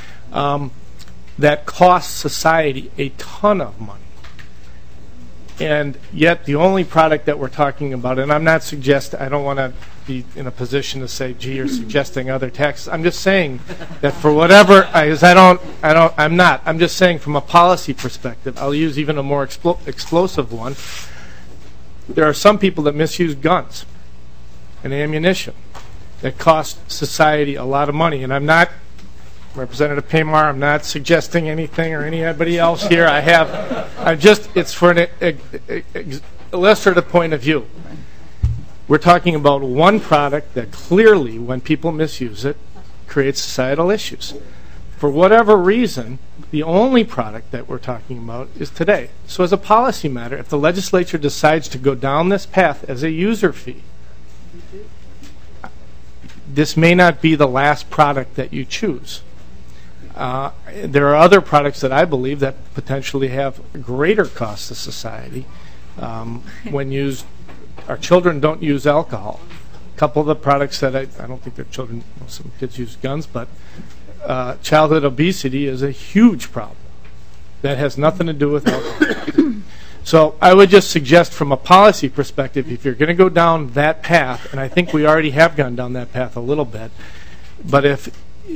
That costs society a ton of money. And yet the only product that we're talking about, and I'm not suggesting, I don't want to be in a position to say, gee, you're suggesting other taxes. I'm just saying that for whatever, I'm just saying from a policy perspective, I'll use even a more explosive one. There are some people that misuse guns and ammunition that cost society a lot of money. And I'm not, Representative Paymar, I'm not suggesting anything or anybody else here. It's for an illustrative point of view. We're talking about one product that clearly, when people misuse it, creates societal issues. For whatever reason, the only product that we're talking about is today. So as a policy matter, if the legislature decides to go down this path as a user fee, this may not be the last product that you choose. There are other products that I believe that potentially have greater costs to society when used. Our children don't use alcohol. A couple of the products that I don't think their children, some kids use guns, but childhood obesity is a huge problem that has nothing to do with alcohol. So I would just suggest from a policy perspective, if you're going to go down that path, and I think we already have gone down that path a little bit, but if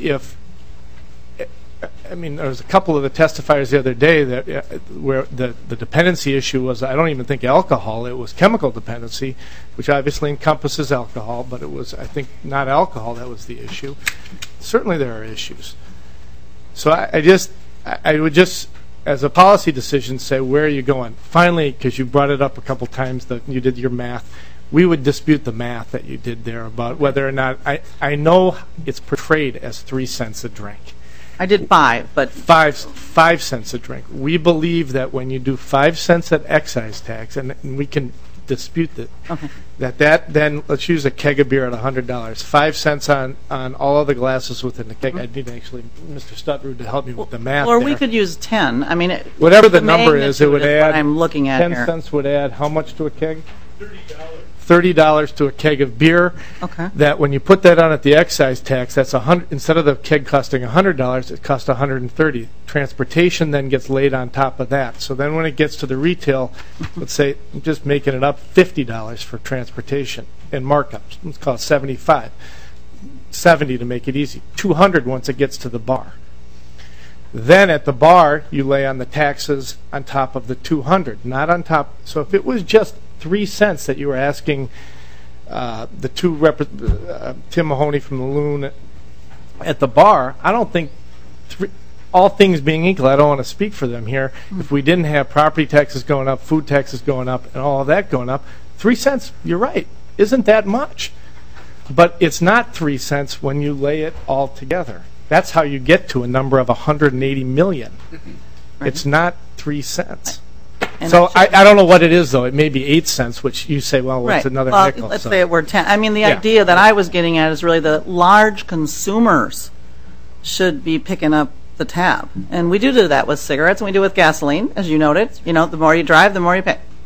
I mean, there was a couple of the testifiers the other day that where the dependency issue was, I don't even think alcohol, it was chemical dependency, which obviously encompasses alcohol, but it was, I think, not alcohol that was the issue. Certainly there are issues. So I would just, as a policy decision, say, where are you going? Finally, because you brought it up a couple times, that you did your math, we would dispute the math that you did there about whether or not, I know it's portrayed as 3 cents a drink. I did 5, but 5 cents a drink. We believe that when you do 5 cents at excise tax, and we can dispute that, that then let's use a keg of beer at $100. 5 cents on all of the glasses within the keg. I need actually Mr. Stuttrud to help me with the math. Or there. We could use 10. I mean, whatever the number is, it would add. I'm looking at 10 here. cents would add how much to a keg? $30 to a keg of beer. Okay. That when you put that on at the excise tax, that's instead of the keg costing $100, it costs $130. Transportation then gets laid on top of that. So then when it gets to the retail, let's say, I'm just making it up, $50 for transportation and markups. Let's call it $75. $70 to make it easy. $200 once it gets to the bar. Then at the bar, you lay on the taxes on top of the $200, not on top. So if it was just 3 cents that you were asking the Tim Mahoney from the Loon at the bar, I don't think, all things being equal, I don't want to speak for them here, if we didn't have property taxes going up, food taxes going up, and all of that going up, 3 cents, you're right, isn't that much. But it's not 3 cents when you lay it all together. That's how you get to a number of 180 million. Right. It's not 3 cents. And so I don't know what it is, though. It may be 8 cents, which you say, well, what's another nickel? Let's say it were 10. I mean, the idea that I was getting at is really that large consumers should be picking up the tab. And we do that with cigarettes, and we do with gasoline, as you noted. You know, the more you drive, the more you pay.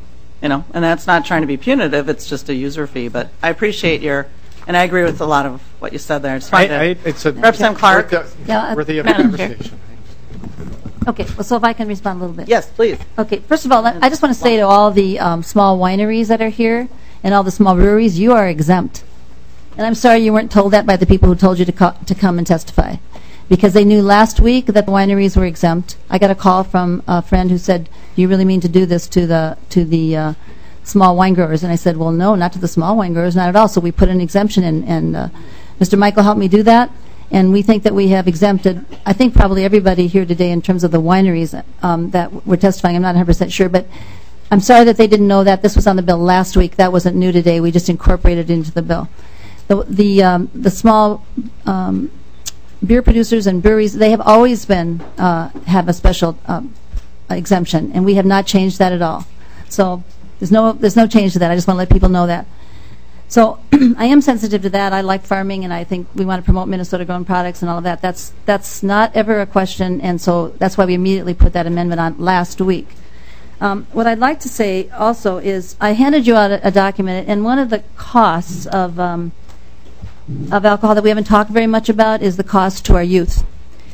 and that's not trying to be punitive, it's just a user fee. But I appreciate and I agree with a lot of what you said there. Representative Clark. Worthy of Madam conversation. Okay, well, so if I can respond a little bit. Yes, please. Okay, first of all, I just want to say to all the small wineries that are here and all the small breweries, you are exempt. And I'm sorry you weren't told that by the people who told you to come and testify, because they knew last week that the wineries were exempt. I got a call from a friend who said, "Do you really mean to do this to the small wine growers?" And I said, "Well, no, not to the small wine growers, not at all." So we put an exemption in, and Mr. Michael helped me do that. And we think that we have exempted, I think, probably everybody here today in terms of the wineries that we're testifying. I'm not 100% sure, but I'm sorry that they didn't know that. This was on the bill last week. That wasn't new today. We just incorporated it into the bill. The small beer producers and breweries, they have always been have a special exemption, and we have not changed that at all. So there's no change to that. I just want to let people know that. So I am sensitive to that. I like farming, and I think we want to promote Minnesota-grown products and all of that. That's not ever a question, and so that's why we immediately put that amendment on last week. What I'd like to say also is I handed you out a document, and one of the costs of alcohol that we haven't talked very much about is the cost to our youth.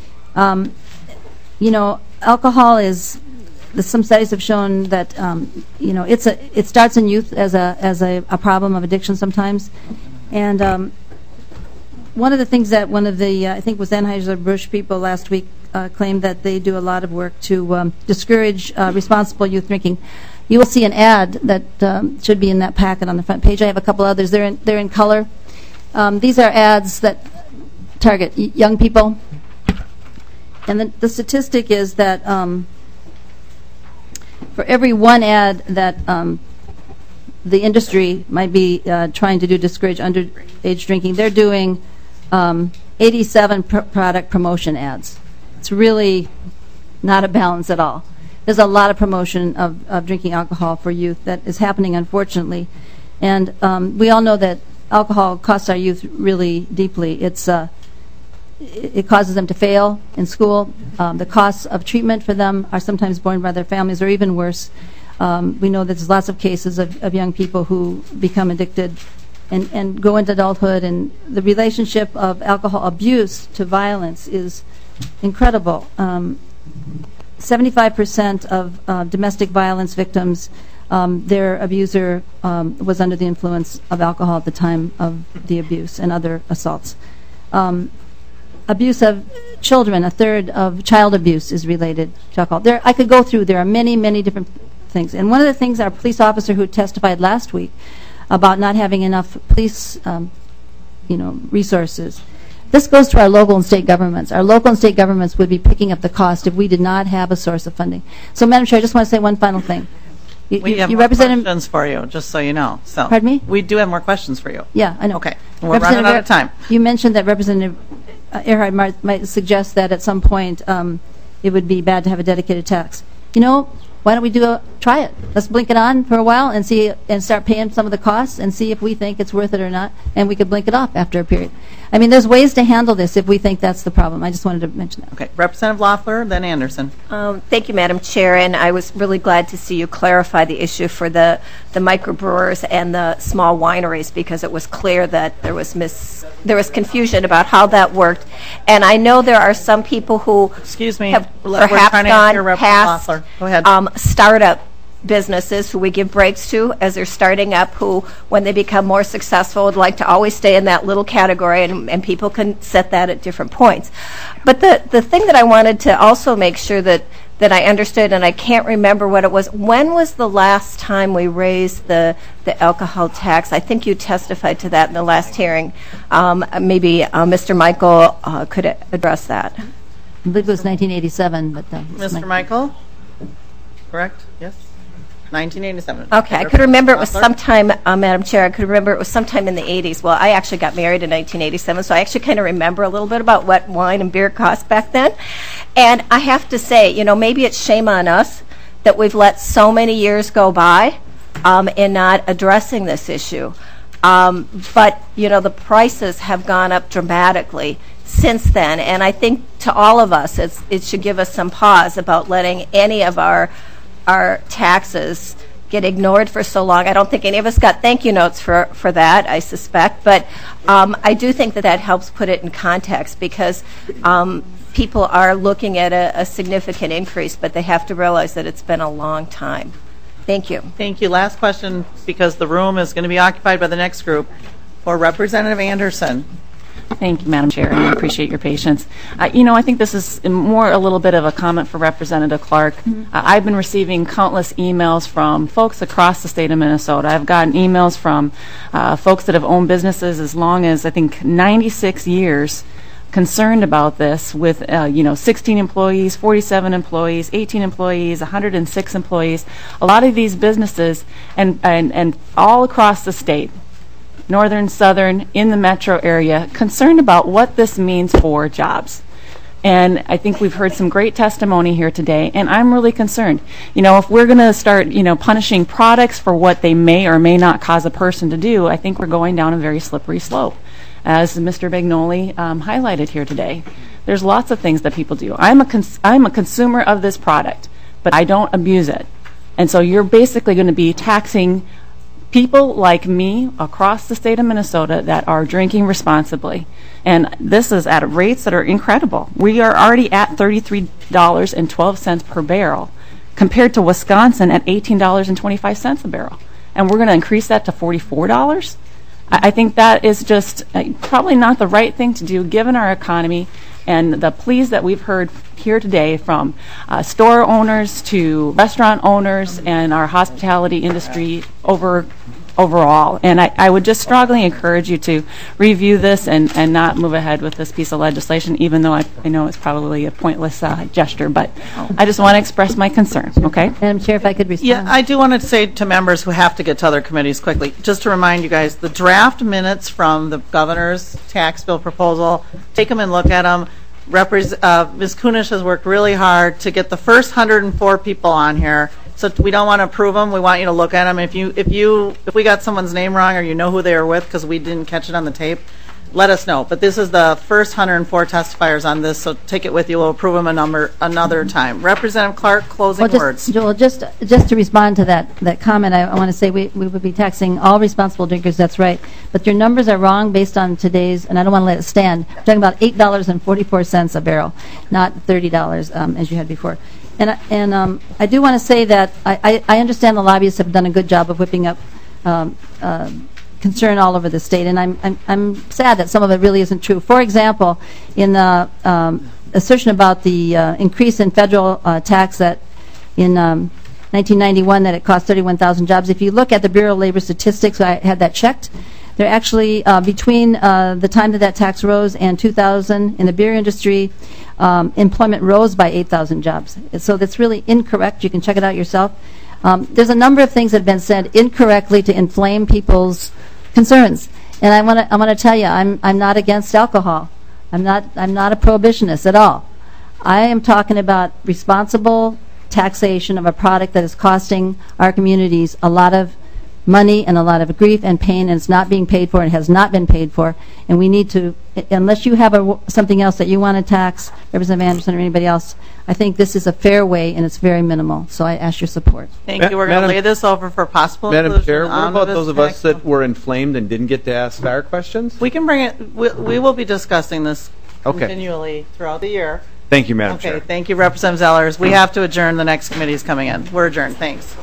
Alcohol is. Some studies have shown that it starts in youth as a problem of addiction sometimes, and one of the things that I think was Anheuser-Busch people last week claimed that they do a lot of work to discourage responsible youth drinking. You will see an ad that should be in that packet on the front page. I have a couple others. They're in color. These are ads that target young people, and the statistic is that. For every one ad that the industry might be trying to discourage underage drinking, they're doing 87 product promotion ads. It's really not a balance at all. There's a lot of promotion of drinking alcohol for youth that is happening, unfortunately. And we all know that alcohol costs our youth really deeply. It causes them to fail in school. The costs of treatment for them are sometimes borne by their families, or even worse. We know that there's lots of cases of young people who become addicted and go into adulthood, and the relationship of alcohol abuse to violence is incredible. 75% of domestic violence victims, their abuser was under the influence of alcohol at the time of the abuse and other assaults. Abuse of children, a third of child abuse is related to alcohol. I could go through. There are many, many different things. And one of the things our police officer who testified last week about not having enough police, resources. This goes to our local and state governments. Our local and state governments would be picking up the cost if we did not have a source of funding. So, Madam Chair, I just want to say one final thing. We have more questions for you, just so you know. So, pardon me? We do have more questions for you. Yeah, I know. Okay. We're running out of time. You mentioned that Representative Earhart might suggest that at some point it would be bad to have a dedicated tax. Why don't we try it? Let's blink it on for a while and see, and start paying some of the costs and see if we think it's worth it or not, and we could blink it off after a period. I mean, there's ways to handle this if we think that's the problem. I just wanted to mention that. Okay. Representative Loeffler, then Anderson. Thank you, Madam Chair, and I was really glad to see you clarify the issue for the microbrewers and the small wineries, because it was clear that there was confusion about how that worked. And I know there are some people who have perhaps gone past startup businesses who we give breaks to as they're starting up, who, when they become more successful, would like to always stay in that little category, and people can set that at different points. But the thing that I wanted to also make sure that I understood, and I can't remember what it was, when was the last time we raised the alcohol tax? I think you testified to that in the last hearing. Maybe Mr. Michael could address that. I believe it was 1987. But Mr. Michael? Correct? Yes? 1987. Okay, I could remember it was sometime, Madam Chair, I could remember it was sometime in the 80s. Well, I actually got married in 1987, so I actually kind of remember a little bit about what wine and beer cost back then. And I have to say, maybe it's shame on us that we've let so many years go by in not addressing this issue. But, the prices have gone up dramatically since then, and I think to all of us it should give us some pause about letting any of our taxes get ignored for so long. I don't think any of us got thank you notes for that, I suspect, but I do think that helps put it in context, because people are looking at a significant increase, but they have to realize that it's been a long time. Thank you. Thank you. Last question, because the room is going to be occupied by the next group, for Representative Anderson. Thank you, Madam Chair, and I appreciate your patience. I think this is more a little bit of a comment for Representative Clark. I've been receiving countless emails from folks across the state of Minnesota. I've gotten emails from folks that have owned businesses as long as, I think, 96 years, concerned about this with 16 employees, 47 employees, 18 employees, 106 employees. A lot of these businesses and all across the state, northern, southern, in the metro area, concerned about what this means for jobs. And I think we've heard some great testimony here today, and I'm really concerned. If we're going to start, punishing products for what they may or may not cause a person to do, I think we're going down a very slippery slope, as Mr. Bagnoli highlighted here today. There's lots of things that people do. I'm a consumer of this product, but I don't abuse it. And so you're basically going to be taxing people like me across the state of Minnesota that are drinking responsibly. And this is at rates that are incredible. We are already at $33.12 per barrel, compared to Wisconsin at $18.25 a barrel. And we're going to increase that to $44? I think that is just probably not the right thing to do, given our economy and the pleas that we've heard here today from store owners to restaurant owners and our hospitality industry overall. And I would just strongly encourage you to review this and not move ahead with this piece of legislation, even though I know it's probably a pointless gesture. But I just want to express my concern, okay? Madam Chair, if I could respond. Yeah, I do want to say to members who have to get to other committees quickly, just to remind you guys, the draft minutes from the governor's tax bill proposal, take them and look at them. Ms. Kunish has worked really hard to get the first 104 people on here. So we don't want to approve them. We want you to look at them. If we got someone's name wrong, or you know who they were with because we didn't catch it on the tape, let us know. But this is the first 104 testifiers on this, so take it with you. We'll approve them another time. Representative Clark, closing words. Joel, just to respond to that comment, I want to say we would be taxing all responsible drinkers. That's right. But your numbers are wrong based on today's, and I don't want to let it stand. We're talking about $8.44 a barrel, not $30 as you had before. And I do want to say that I understand the lobbyists have done a good job of whipping up concern all over the state, and I'm sad that some of it really isn't true. For example, in the assertion about the increase in federal tax that in 1991 that it cost 31,000 jobs, if you look at the Bureau of Labor Statistics, I had that checked, they're actually between the time that tax rose and 2000 in the beer industry, employment rose by 8,000 jobs. So that's really incorrect. You can check it out yourself. There's a number of things that have been said incorrectly to inflame people's concerns, and I want to tell you, I'm not against alcohol. I'm not a prohibitionist at all. I am talking about responsible taxation of a product that is costing our communities a lot of money and a lot of grief and pain, and it's not being paid for and has not been paid for. And we need to, unless you have something else that you want to tax, Representative Anderson or anybody else, I think this is a fair way and it's very minimal. So I ask your support. Thank you. We're going to lay this over for possible inclusion. Madam Chair, what about those of us that were inflamed and didn't get to ask our questions? We can bring it. We will be discussing this continually throughout the year. Thank you, Madam Chair. Okay, thank you, Representative Zellers. We have to adjourn. The next committee is coming in. We're adjourned. Thanks.